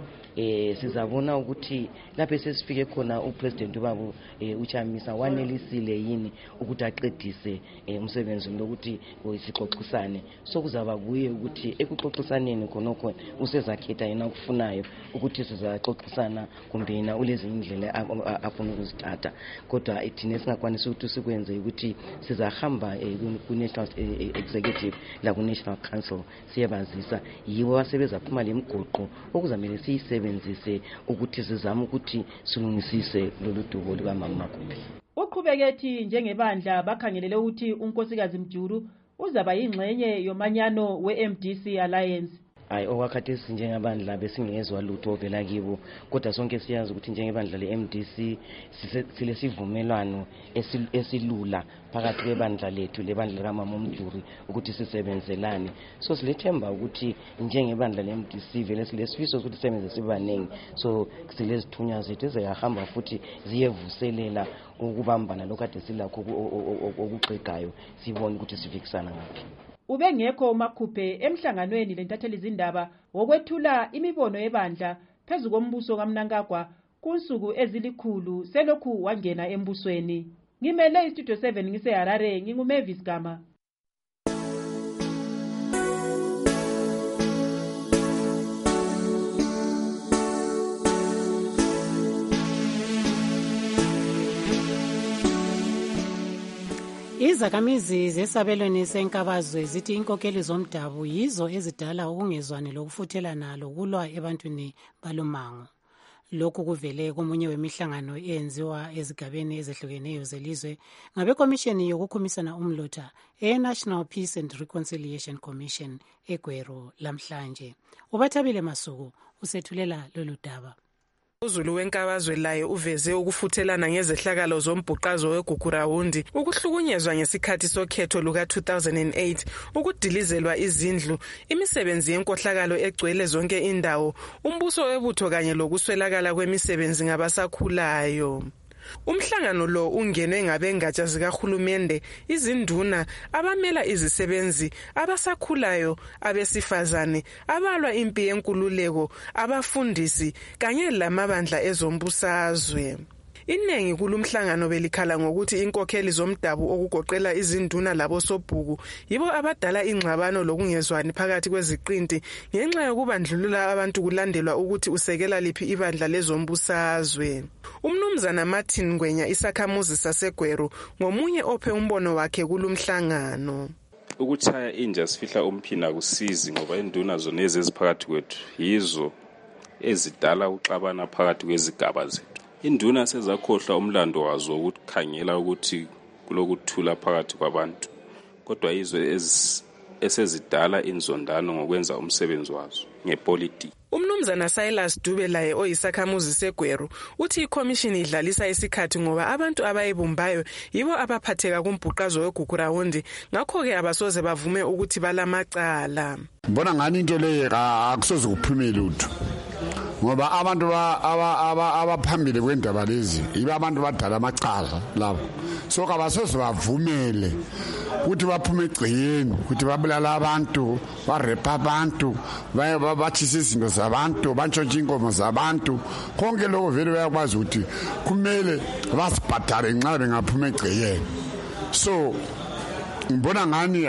Sizabona ukuthi lapho sesifike khona upresident ubaba uChamisa wanelisile yini ukuthi aqedise umsebenzi lokuthi sixoxisane. Sokuzaba kuye ukuthi ekuxoxisaneni khonokho usezakhetha yena ukufunayo ukuthi sizaxoxisana kumbe yena ulezi indlela afuna ukuzithatha. Kodwa thina singakwanisa ukuthi sikwenze ukuthi sizahamba ku-National Executive la ku-National Council siyabazisa yibo asebenza phuma lemgoqo okuzamele siyisebenzise ukuthi sizame ukuthi silungisise lolu dubo lukaMama Makhuphe. Uqhubeke njengebandla bakhangelele ukuthi uNkosikazi Mjuru uzaba yingxenye yomanyano we-MDC Alliance. Okwakhathesi njengebandla besingezwa lutho ovela kibo kodwa sonke siyazi ukuthi njengebandla le-MDC silesivumelwano esilula phakathi kwebandla lethu lebandla likaMama Mjuru ukuthi sisebenzelane. So silethemba ukuthi njengebandla le-MDC vele silesifiso ukuthi sisebenze sibanengi. So silezithunywa zethu eziyahamba futhi ziyevuselela ukubambana lokade silakho okuxegayo sibone ukuthi sifikisana ngaphi. Ubengekho uMakhuphe emhlanganweni lentatheli izindaba wokwethula imibono yebandla phezu kombuso kaMnangagwa kunsuku ezilikhulu selokhu wangena embusweni. Ngimele iStudio 7 ngiseHarare nginguMavis Gama. Izakhamizi zesabelweni senkabazwe zithi inkokheli zomdabu yizo ezidala ukungezwani lokufuthelana lokulwa ebantwini balomango. Lokhu kuvele komunye wemihlangano eyenziwa ezigabeni ezehlukeneyo zelizwe ngabekomishini yokukhumisana umlotha e-National Peace and Reconciliation Commission eGweru lamhlanje. Ubathabile Masuku usethulela lolu daba. UZulu wenkabazwe laye uveze ukufuthelana ngezehlakalo zombhuqazo weGugurawundi, ukuhlukunyezwa ngesikhathi sokhetho luka-2008, ukudilizelwa izindlu, imisebenzi yenkohlakalo egcwele zonke indawo, umbuso webutho kanye lokuswelakala kwemisebenzi ngabasakhulayo. Umhlangano lo ungenwe ngabengatsha zikahulumende, izinduna, abamela izisebenzi, abasakhulayo, abesifazane, abalwa impi yenkululeko, abafundisi kanye lamabandla ezombusazwe. Iningi kulumhlangano belikhala ngokuthi inkokheli zomdabu okugoqela izinduna labosobhuku yibo abadala ingxabano lokungezwani phakathi kweziqinti ngenxa yokubandlulula abantu kulandelwa ukuthi usekela liphi ibandla lezombusazwe. Umnumzana Martin Ngwenya isakhamuzi saseGweru ngomunye ophe umbono wakhe kulumhlangano. Ukuchaya inja sifihla umphina kusizi ngoba induna zona eziphakathi kwethu yizo ezidala uxabana phakathi kwezigaba zethu. Induna sezakhohlwa umlando wazo ukukhangela ukuthi kulokuthula phakathi kwabantu, kodwa yizo esezidala inzondano ngokwenza umsebenzi wazo ngepolitiki. Umnumzana Silas Dube laye oyisakhamuzi seGweru uthi ikhomishini idlalisa isikhathi ngoba abantu abayibumbayo yibo abaphatheka kumbhuqazo weGugurawundi, ngakho-ke abasoze bavume ukuthi balamacala. Mbona ngani into leyo akusoze kuphume lutho ngoba abantu abaphambili kwendaba lezi yiba abantu badala amacala labo, so kabasoze bavumele ukuthi baphume egciyeni ukuthi babulala abantu, barepa abantu, batshisa izinto zabantu, bantshontshe inkomo zabantu. Konke lokho vele bayakwazi ukuthi kumele basibhadale nxa bengaphuma egciyeni. So ngibona ngani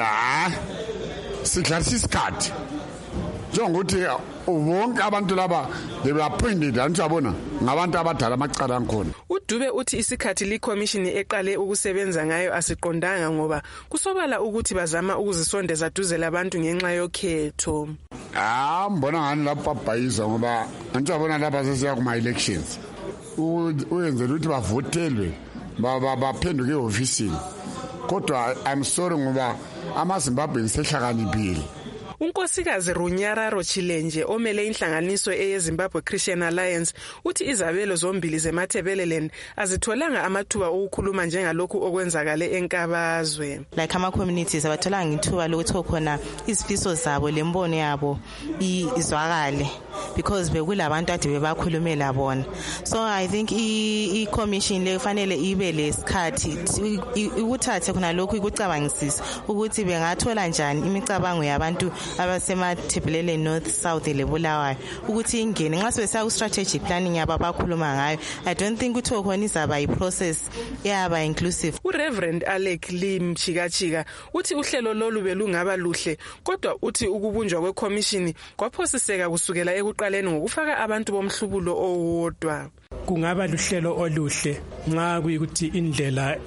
sidlalisa isikhathi njengokuthi wonke abantu laba bebaphindile anjabona ngabantu abadala amacala ankhona. uDube uthi isikhathi likhomishini eqale ukusebenza ngayo asiqondanga ngoba kusobala ukuthi bazama ukuzisondeza duze labantu ngenxa yokhetho. Mbona ngani lapha babhayiza ngoba anjabona lapha sesiya kuma elections uyenzela ukuthi bavotelwe baphenduke eofisini, kodwa I'm sorry ngoba amaZimbabwe sehlakaniphile. Unkosikazi Runyararo Chilenje omele inhlanganiso eyeZimbabwe Christian Alliance uthi izabelo zombili zeMatabeleland azitholanga amathuba okukhuluma njengalokhu okwenzakale enkabazwe. Like ama communities abatholanga ithuba lokuthi khona izifiso zabo lembono yabo izwakale because bekulabantu ade bebakhulumela bona. So I think I commission le kufanele ibe lesikhathi ukuthathe khona lokhu ikucabangisisa ukuthi bengathola njani imicabango yabantu abasemaThebelele North South lebulawayo ukuthi ingene nxa sebesa strategic planning yaba bakhuluma ngayo. I don't think ukuthi khona izaba iprocess yaba inclusive. uReverend Alec Lim Chikachika uthi uhlelo lolu belungaba luhle kodwa uthi ukubunjwa kweCommission kwaphosiseka kusukela ekuqaleni ngokufaka abantu bomhlubulo owodwa. Kungaba luhlelo oluhle nxa kuyikuthi indlela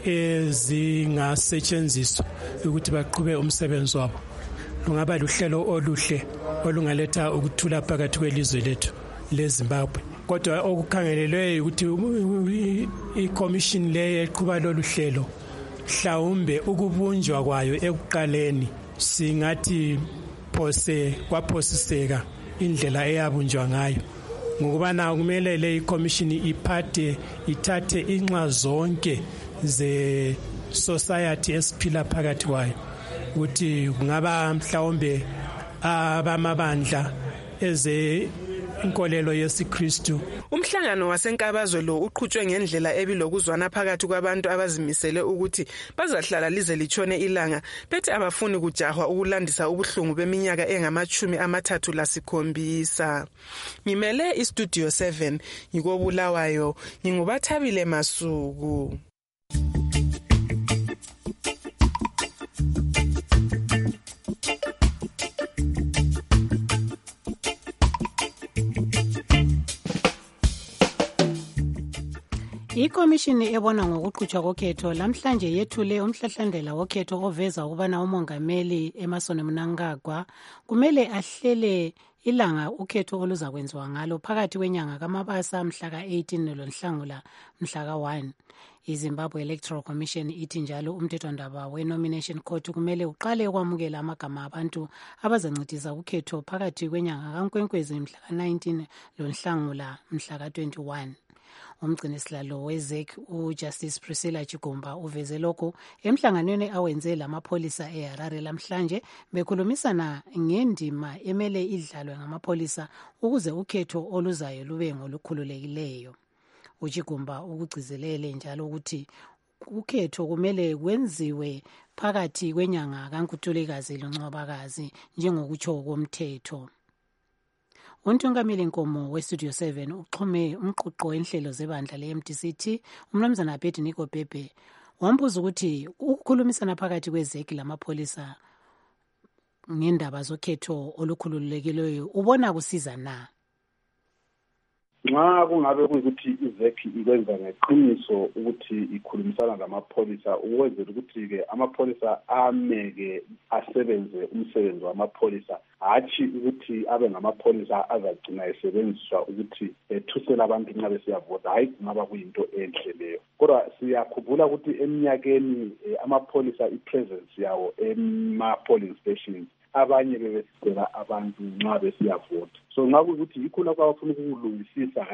ezingasetshenziswa ukuthi baqhube umsebenzi wabo. Kungaba luhlelo oluhle olungaletha ukuthula phakathi kwelizwe lethu leZimbabwe. Kodwa okukhangelelwe ukuthi iCommission le eqhuba lolu hlelo mhlawumbe ukubunjwa kwayo ekuqaleni singathi kwaphosiseka indlela eyabunjwa ngayo ngokubana kumele le iCommission ithathe inxa zonke ze society esiphila phakathi kwayo ukuthi kungaba mhlawumbe abamabandla eze inkolelo yesiKristu. Umhlangano wasenkabazwe lo uqhutshwe ngendlela ebilokuzwana phakathi kwabantu abazimisele ukuthi bazahlala lize litshone ilanga bethi abafuni kujahwa ukulandisa ubuhlungu beminyaka engama-37. Ngimele iStudio 7 ngikobulawayo ngingubathabile Masuku. Ikomishini ebona ngokuqhutshwa kokhetho lamhlanje yethule umhlahlandlela wokhetho oveza ukubana umongameli Emmerson Mnangagwa kumele ahlele ilanga ukhetho oluzakwenziwa ngalo phakathi kwenyanga kaMabasa mhla ka-18 loNhlangula mhla ka-1. iZimbabwe Electoral Commission ithi njalo umthethwandaba we-Nomination Court kumele uqale ukwamukela amagama abantu abazancedisa ukhetho phakathi kwenyanga kaNkwenkwezi mhla ka-19 loNhlangula mhla ka-21. Umgcinisihlalo weZEC uJustice Priscilla Chigumba uveze lokho emhlanganweni awenze lamapholisa eHarare lamhlanje bekhulumisana ngendima emele idlalwe ngamapholisa ukuze ukhetho oluzayo lube ngolukhululekileyo. uChigumba ukugcizelele njalo ukuthi ukhetho kumele kwenziwe phakathi kwenyanga kaNkutulikazi loNcwabakazi njengokutsho komthetho. Untungameli Nkomo weStudio 7 uxhume umquqo enhlelo zebandla leMDCT umnumzana Abednego Bhebhe wambuza ukuthi ukukhulumisana phakathi kweZEC lamapholisa ngendaba zokhetho olukhululekileyo ubona kusiza na? Nxa kungabe kuyikuthi iZEC ikwenza ngeqiniso ukuthi ikhulumisana lamapholisa ukwenzela ukuthi-ke amapholisa ameke asebenze umsebenzi wamapholisa hatshi ukuthi abe ngamapholisa azagcina esebenziswa ukuthi ethusele abantu nxa besiyavota. Hayi, kungaba kuyinto enhle leyo. Kodwa siyakhumbula ukuthi eminyakeni amapholisa ipresence yawo ema-polling stations abanye bebesicela abantu nxa besiyavota. So nxa kuyikuthi yikho lapho abafuna ukulungisisa, hayi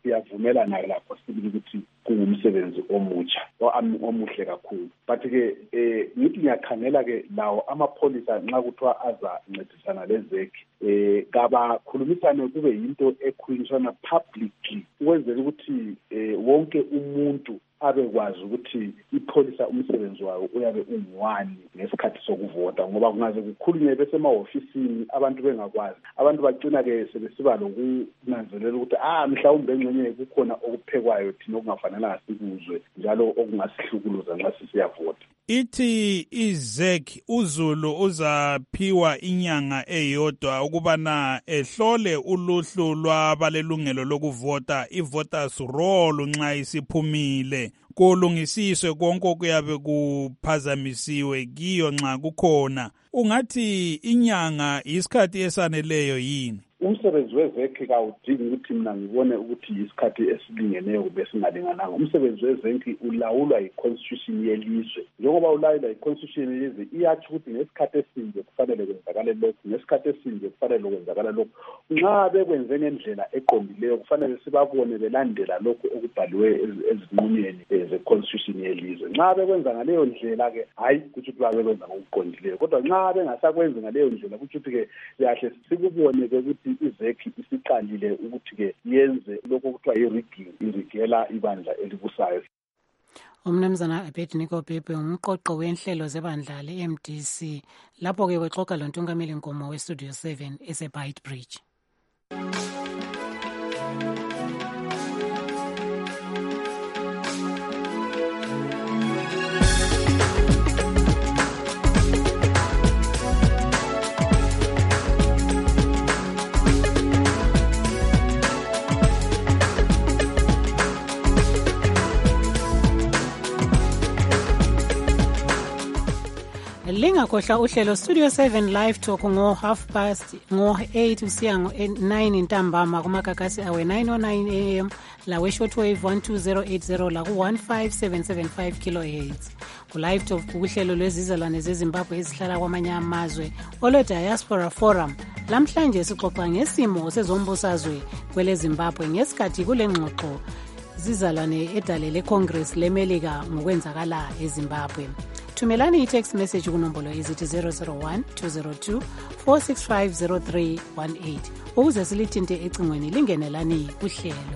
siyavumelana lapho sibili ukuthi kungumsebenzi omutsha omuhle kakhulu. But-ke ngithi ngiyakhangela ke lawo amapholisa nxa kuthiwa azancedisana lezekhi kabakhulumisane kube yinto ekhulunyiswana publicly ukwenzela ukuthi wonke umuntu abekwazi ukuthi ipholisa umsebenzi wayo uyabe unguwani ngesikhathi sokuvota, ngoba kungaze kukhulunywe besemahofisini abantu bengakwazi, abantu bagcina-ke sebesiba lokunanzelela ukuthi mhlawumbe engxenye kukhona okuphekwayo thina okungafanelanga sikuzwe njalo okungasihlukuluza nxa sisiyavota. Ithi izek uZulu uzaphiwa inyanga eyodwa ukubana ehlole uluhlu lwabalelungelo lokuvota, i-voters roll nxa isiphumile, kulungisiswe konke okuyabe kuphazamisiwe kiyo nxa kukhona. Ungathi inyanga isikhathi esaneleyo yini? Umsebenzi wezekhi kawudingi ukuthi mina ngibone ukuthi isikhathi esilingeneyo kube singalingananga. Umsebenzi wezekhi ulawulwa yi-constitution yelizwe. Njengoba ulawulwa yi-constitution yelizwe iyatsho ukuthi ngesikhathi esinje kufanele kwenzakale lokhu, ngesikhathi esinje kufanele kwenzakala lokhu. Nxa bekwenze ngendlela eqondileyo kufanele sibabone belandela lokhu okubhaliwe ezinqumeni ze-constitution yelizwe. Nxa bekwenza ngaleyo ndlela-ke hayi kuthi ukuthi babekwenza ngokuqondileyo, kodwa nxa bengasakwenzi ngaleyo ndlela kuthi ukuthi-ke yahle sikubone-ke ukuthi izekhi isiqalile ukuthi-ke yenze lokho okuthiwa yi-rigging, irigela ibandla elibusayo. Umnumzana Abednego Bhebhe umqoqo wenhlelo zebandla le-MDC, lapho-ke wexoxa lontungameli Nkomo we-Studio 7 ese-Beitbridge. Lingakhohlwa uhlelo Studio 7 Live Talk ngo-8 usiya ngo-9 intambama kumagagasi awe 909 AM lawe shortwave 12080 la ku-15775 kilohertz. Ku-Live Talk kuhlelo lwezizalwane zeZimbabwe ezihlala kwamanye amazwe olwe-Diaspora Forum. Lamhlanje sixoxa ngesimo sezombusazwe kwele Zimbabwe ngesikhathi kule ngxoxo zizalwane edale Congress leMelika ngokwenzakala eZimbabwe. Thumelani i-text message kunombolo ezithi 001-202-465-0318 ukuze silithinte ecingweni lingenelani kuhlelo.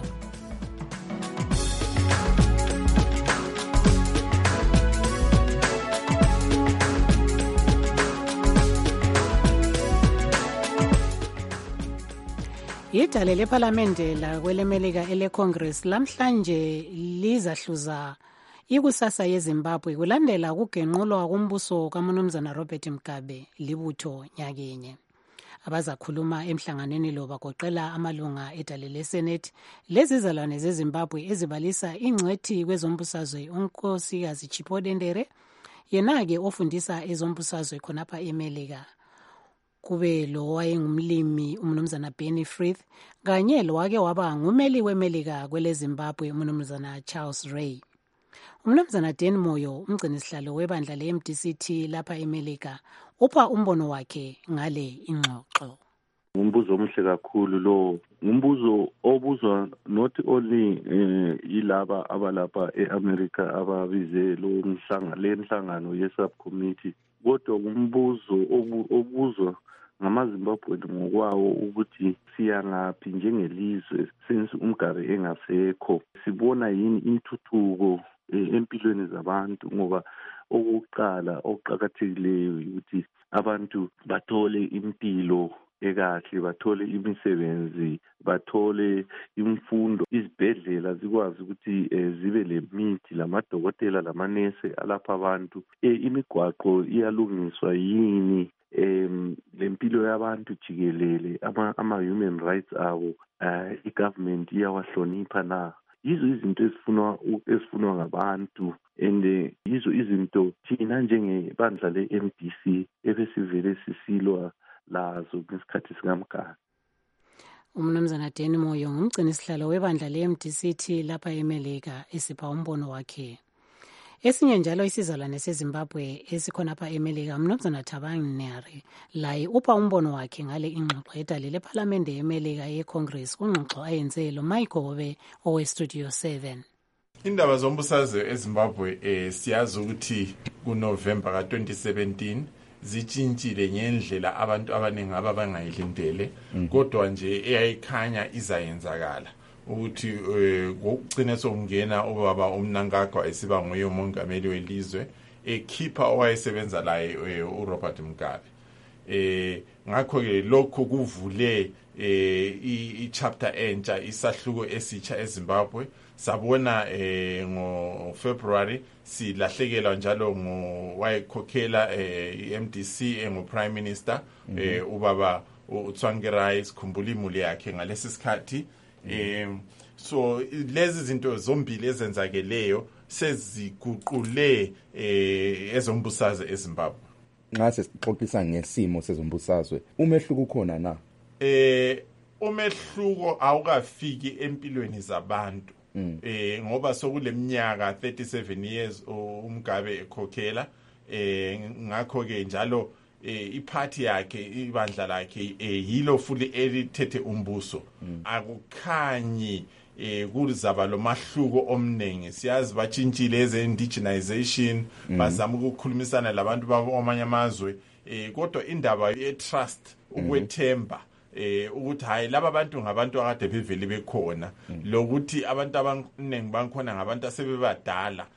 Idale lephalamende lakwelemelika ele-Congress lamhlanje lizahluza ikusasa yeZimbabwe kulandela ukugenqulwa kumbuso kaMnumzana Robert Mugabe libutho nyakenye. Abazakhuluma emhlanganweni lo bagoqela amalunga edale leSenate lezizalwane zeZimbabwe ezibalisa ingcwethi kwezombusazwe uNkosikazi Chipode Ndere, yena-ke ofundisa ezombusazwe khonapha eMelika. Kube lo wayengumlimi uMnumzana Benny Frith kanye lo wake waba ngumeli weMelika kwele Zimbabwe uMnumzana Charles Ray. Umnumzana Dan Moyo umgcinisihlalo webandla le-MDCT lapha eMelika upha umbono wakhe ngale ingxoxo. Umbuzo omuhle kakhulu lo, umbuzo obuzwa not only yilaba abalapha eAmerica ababize lo mhlangano ye-subcommittee, kodwa umbuzo obuzwa ngamaZimbabwe ngokwawo ukuthi siyangaphi njengelizwe since uMgabe engasekho, sibona yini intuthuko empilweni zabantu, ngoba okokuqala okuqakathekileyo ukuthi abantu bathole impilo ekahle, bathole imisebenzi, bathole imfundo, izibhedlela zikwazi ukuthi zibe lemithi lamadokotela lamanese alapha abantu, imigwaqo iyalungiswa yini, lempilo yabantu jikelele, ama-human rights abo i-government iyawahlonipha na. Yizo izinto ezifunwa ngabantu, and yizo izinto thina njengebandla le-MDC ebesivele sisilwa lazo ngesikhathi sikaMgabe. Umnumzana Dan Moyo ngumgcinisihlalo webandla le-MDCT lapha eMelika esipha umbono wakhe. Esinye njalo isizalwane seZimbabwe esikhonapha eMelika, Mnumzana Thabang Nare, laye upha umbono wakhe ngale ingxoxo edalile ePhalamende yeMelika yeCongress, ungxoxo ayenze lo Mayigobe oweStudio 7. Indaba zombusazwe eZimbabwe siyazi ukuthi kuNovember ka-2017 zitshintshile ngendlela abantu abaningi abangayilindele, kodwa nje eyayikhanya izayenzakala ukuthi ngokugcina sokungena ubaba uMnangagwa esiba nguye umongameli welizwe ekhipha owayesebenza laye uRobert Mugabe. Ngakho ke lokho kuvule i-chapter entsha, isahluko esitsha eZimbabwe. Sabona ngoFebruary silahlekelwa njalo ngowayekhokhela iMDC engu-Prime Minister ubaba uTsvangirai, sikhumbula imuli yakhe ngalesi sikhathi. So lezi zinto zombili ezenzakeleyo seziguqule ezombusazwe eZimbabwe. Nxa sixoxisa ngesimo sezombusazwe, umehluko ukhona na? Umehluko awukafiki empilweni zabantu. Ngoba sokuleminyaka 37 years uMgabe ekhokhela, ngakho ke njalo iphathi yakhe, ibandla lakhe yilo futhi elithethe umbuso. Akukhanyi kuzaba lo mahluko omningi. Siyazi batshintshile eze-indigenization, bazama ukukhulumisana labantu bamanye amazwe, kodwa indaba ye-trust, ukwethemba, ukuthi hayi laba bantu ngabantu akade bevele bekhona, lokuthi abantu abaningi bakhona ngabantu asebebadala,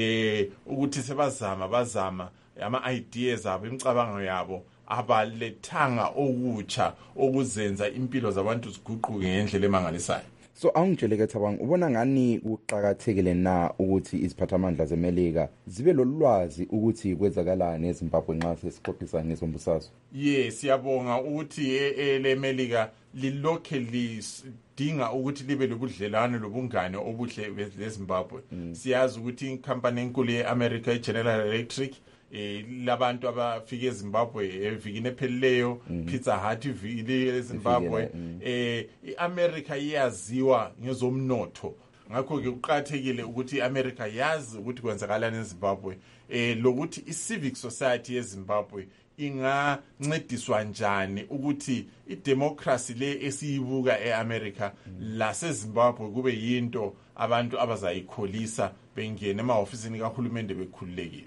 ukuthi sebazama ama-ideas abo, imicabango yabo abalethanga okutsha okuzenza impilo zabantu ziguquke ngendlela emangalisayo. So awungitsheleke Thabang, ubona ngani kuqhakathekile na ukuthi iziphathamandla zeMelika zibe lolwazi ukuthi kwenzakalani eZimbabwe nxa sesixoxisa ngezombusazwe? Yes, siyabonga ukuthi leMelika lilokhe lidinga ukuthi libe lobudlelwane lobungane obuhle leZimbabwe. Siyazi ukuthi inkampani enkulu ye-America iGeneral Electric labantu abafike eZimbabwe evikini ephelileyo, Pizza Hut ivile eZimbabwe, iAmerica iyaziwa ngezomnotho. Ngakho ke kuqhakathekile ukuthi iAmerica yazi ukuthi kwenzakalani eZimbabwe, lokuthi iCivic Society yeZimbabwe ingancediswa njani ukuthi idemocracy le esiyibuka eAmerica laseZimbabwe kube yinto abantu abazayikholisa bengene emahofisini kahulumende bekhululekile.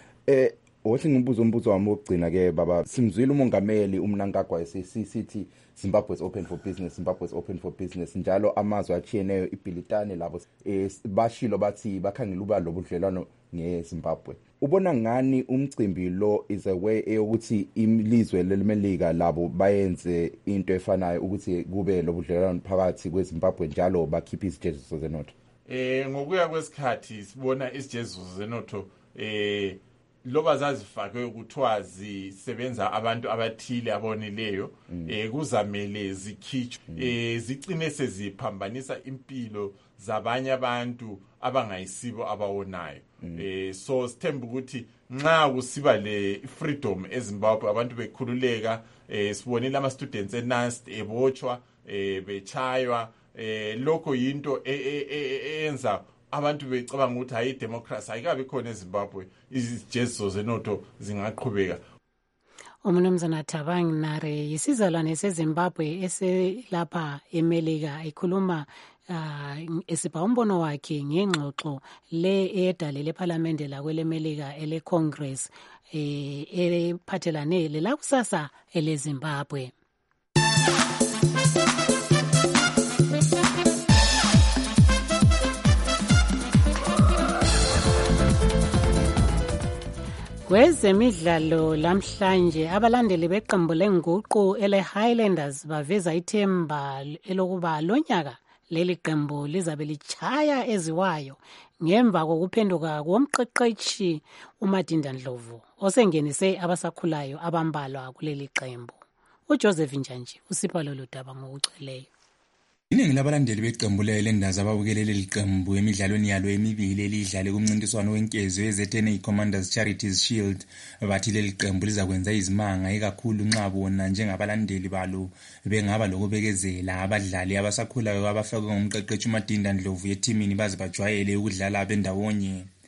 Wathi ngibuza umbuzo wami wokugcina ke baba, simzwile umongameli uMnangagwa sithi Zimbabwe is open for business, Zimbabwe is open for business, njalo amazwe achiyeneyo iBhilitane labo bashilo bathi bakhangela uba lobudlelwano ngeZimbabwe. Ubona ngani umcimbi lo is a way eyokuthi ilizwe leMelika labo bayenze into efanayo ukuthi kube lobudlelwano phakathi kweZimbabwe njalo bakhipha izijeziso zenotho? Ngokuya kwesikhathi sibona izijeziso zenotho loba zazifakwe ukuthiwa zisebenza abantu abathile abonileyo, kuzamele zikhitshwe, zigcine seziphambanisa impilo zabanye abantu abangayisibo abawonayo. So sithemba ukuthi nxa kusiba le freedom eZimbabwe abantu bekhululeka, sibonile ama-students eNAST ebotshwa, bechaywa, lokho yinto eyenza abantu becabanga ukuthi hayi democracy ayikabi khona eZimbabwe, izijeziso zenotho zingaqhubeka. Umnumzana Thabang Nare yisizalwane seZimbabwe eselapha eMelika ekhuluma esipha umbono wakhe ngengxoxo le edalela ePhalamende lakweleMelika eleCongress ephathelane lelakusasa eleZimbabwe. Kwezemidlalo lamhlanje abalandeli beqembu lenguqu ele-Highlanders baveza ithemba elokuba lonyaka leli qembu lizabe lichaya eziwayo ngemva kokuphenduka komqeqetshi uMadinda Ndlovu osengenise abasakhulayo abambalwa kuleli qembu. uJoseph Njanji usipha lolu daba ngokuceleyo. Iningi labalandeli beqembu leHighlanders ababukele leli qembu emidlalweni yalo emibili elidlale kumncintiswano wenkezo yeZNA Commanders Charities Shield bathi leli qembu lizakwenza izimanga ikakhulu nxa bona njengabalandeli balo bengaba lokubekezela abadlali abasakhulayo abafakwe ngumqeqetshi uMadinda Ndlovu yethimini baze bajwayele ukudlala bendawonye.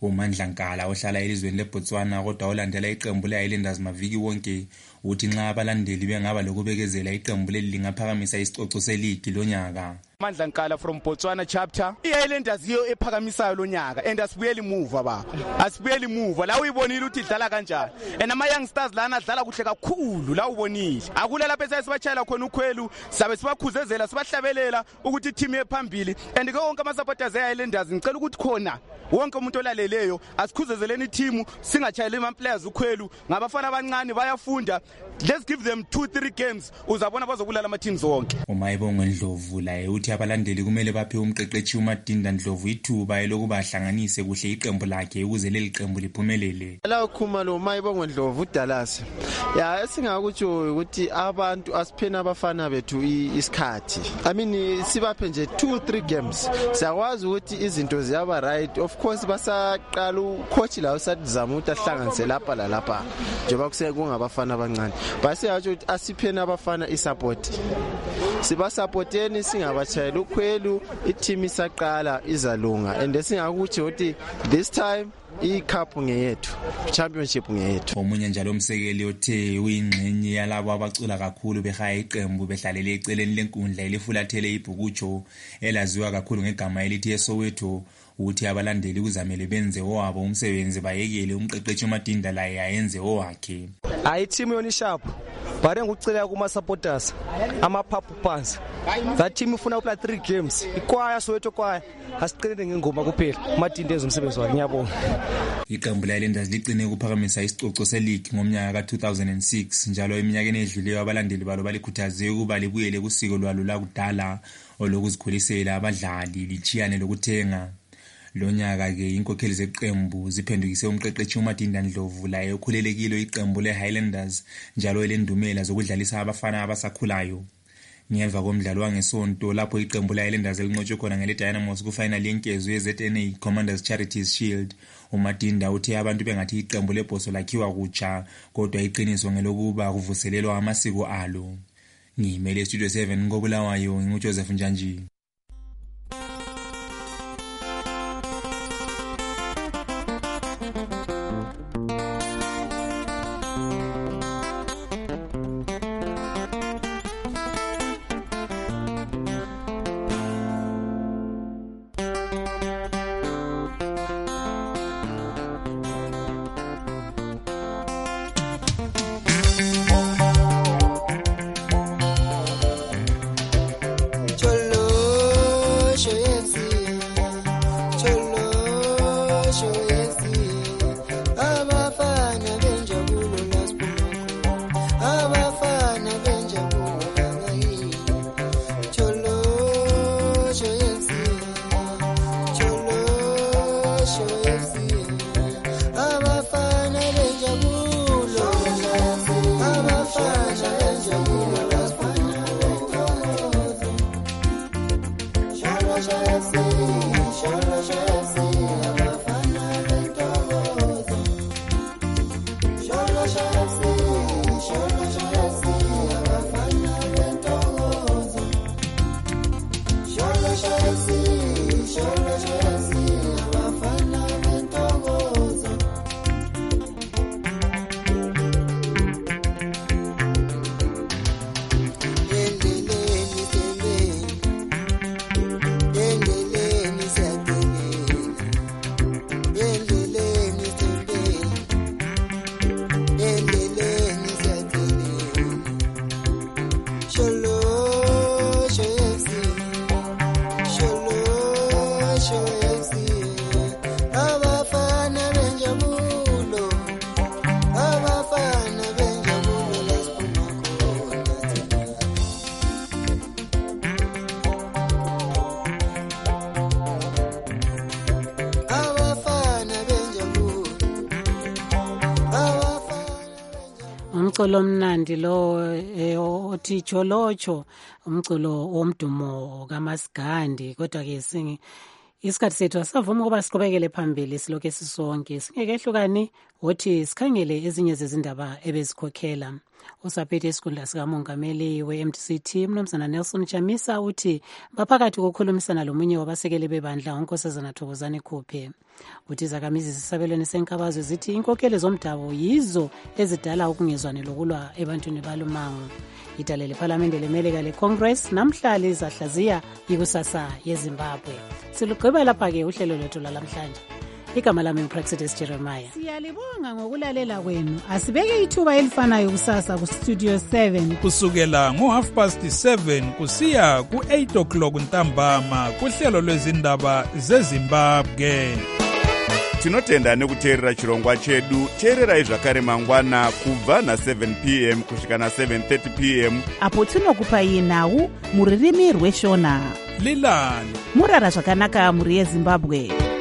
uMandla Nkala ohlala elizweni leBotswana kodwa olandela iqembu leHighlanders maviki wonke uthi nxa abalandeli bengaba lokubekezela iqembu leli lingaphakamisa isicoco seligi lonyaka. Mandla Nkala from Botswana chapter. iHighlanders yiyo ephakamisayo lonyaka and asibuyeli muva baba. Asibuyeli muva la uyibonile ukuthi idlala kanjani. And ama young stars lana adlala kuhle kakhulu la ubonile. Akula lapha esibachayela khona ukhwelu sabe sibakhuzezela sibahlabelela ukuthi team yephambili and konke ama supporters eHighlanders ngicela ukuthi khona wonke umuntu olaleleyo asikhuzezeleni team singachayela ama players ukhwelu ngabafana abancane bayafunda. Let's give them 2-3 games uzabona bazobulala ama teams wonke. uMayibongwe Ndlovu laye uthi abalandeli kumele baphe umqeqeshi uMadinda Ndlovu ithuba elokuba ahlanganise kuhle iqembu lakhe ukuze leli qembu liphumelele. La ukhuma lo Mayibongwe Ndlovu uDallas ya esingakutsho ukuthi abantu asiphena abafana bethu isikhathi. I mean sibaphe nje 2-3 games siyakwazi ukuthi izinto ziyaba right. Of course basaqala ucoach la usazama ukuthi ahlanganise lapha la lapha njengoba kusengabafana abancane base yatsho ukuthi asiphena abafana isupport siba supporteni singabachayela ukhwelu i-team isaqala izalunga and singakuthi ukuthi this time icup ngeyethu championship ngeyethu. Omunye njalo umsekeli othe uyingxenye yalabo abacula kakhulu behaya iqembu behlalele eceleni lenkundla elifulathele ibhukutsho elaziwa kakhulu ngegama elithi eSoweto uthi abalandeli kuzamele benze owabo umsebenzi bayekele umqeqeshi uMadinda laye ayenze owakhe. Hayi team yona sharp bare ngucela kuma supporters ama Phapu Panza that team ifuna uplay 3 games ikwaya Soweto kwaya asiqinele ngengoma kuphela uMadinda enza umsebenzi wakhe ngiyabonga. Iqembu leHighlanders ligcine ukuphakamisa isicoco seligi ngomnyaka ka2006 njalo eminyakeni edluleyo abalandeli balo balikhuthaze ukuba libuyele kusiko lwalo lakudala olokuzikhulisela abadlali lichiyane lokuthenga. Lonyaka ke inkokheli zeqembu ziphendukise umqeqeshi uMadinda Ndlovu laye okhulelekile iqembu leHighlanders njalo elendumela zokudlalisa abafana abasakhulayo. Ngemva komdlalo wangesonto lapho iqembu leHighlanders elinqotshwe khona ngele Dynamos kufinal yenkezo yeZNA Commanders Charities Shield uMadinda uthi abantu bengathi iqembu lebhoso lakhiwa kutsha kodwa iqiniso ngelokuba kuvuselelwa amasiko alo. Ngimele Studio 7 ngobulawayo nguJoseph Njanji. umculo omnandi lo othi Jolocho umculo womdumo kaMasigandi kodwa ke isikhathi sethu asavuma ukuba siqhubekele phambili siloke sisonke singekehlukani wothi sikhangele ezinye zezindaba ebezikhokhela Usaphethe isikhundla sikamongameli we-MDC Mnumzana Nelson Chamisa uthi baphakathi kokukhulumisana lomunye wabasekeli bebandla uNkosazana Thokozani Khuphe. Uthi izakhamizi zisabelweni senkabazwe zithi inkokeli zomdabu yizo ezidala ukungezwani lokulwa ebantwini balumango. Idale lephalamende lemelika leCongress namhla lizahlaziya ikusasa yeZimbabwe. Silugqiba lapha-ke uhlelo lwethu lalamhlanje. Igama lami nguPraxidis Jeremiah. Siyalibonga ngokulalela kwenu. Asibeke ithuba elifanayo kusasa kuStudio 7 kusukela ngo7:30 kusiya ku8 o'clock ntambama kuhlelo lwezindaba zeZimbabwe. Tinotenda nekuteerera chirongwa chedu. Teererai zvakare mangwana kubva na7 p.m. kusvika na7:30 p.m. apo tinokupai nhau muririmi rweshona. Lilani murara zvakanaka muri yeZimbabwe.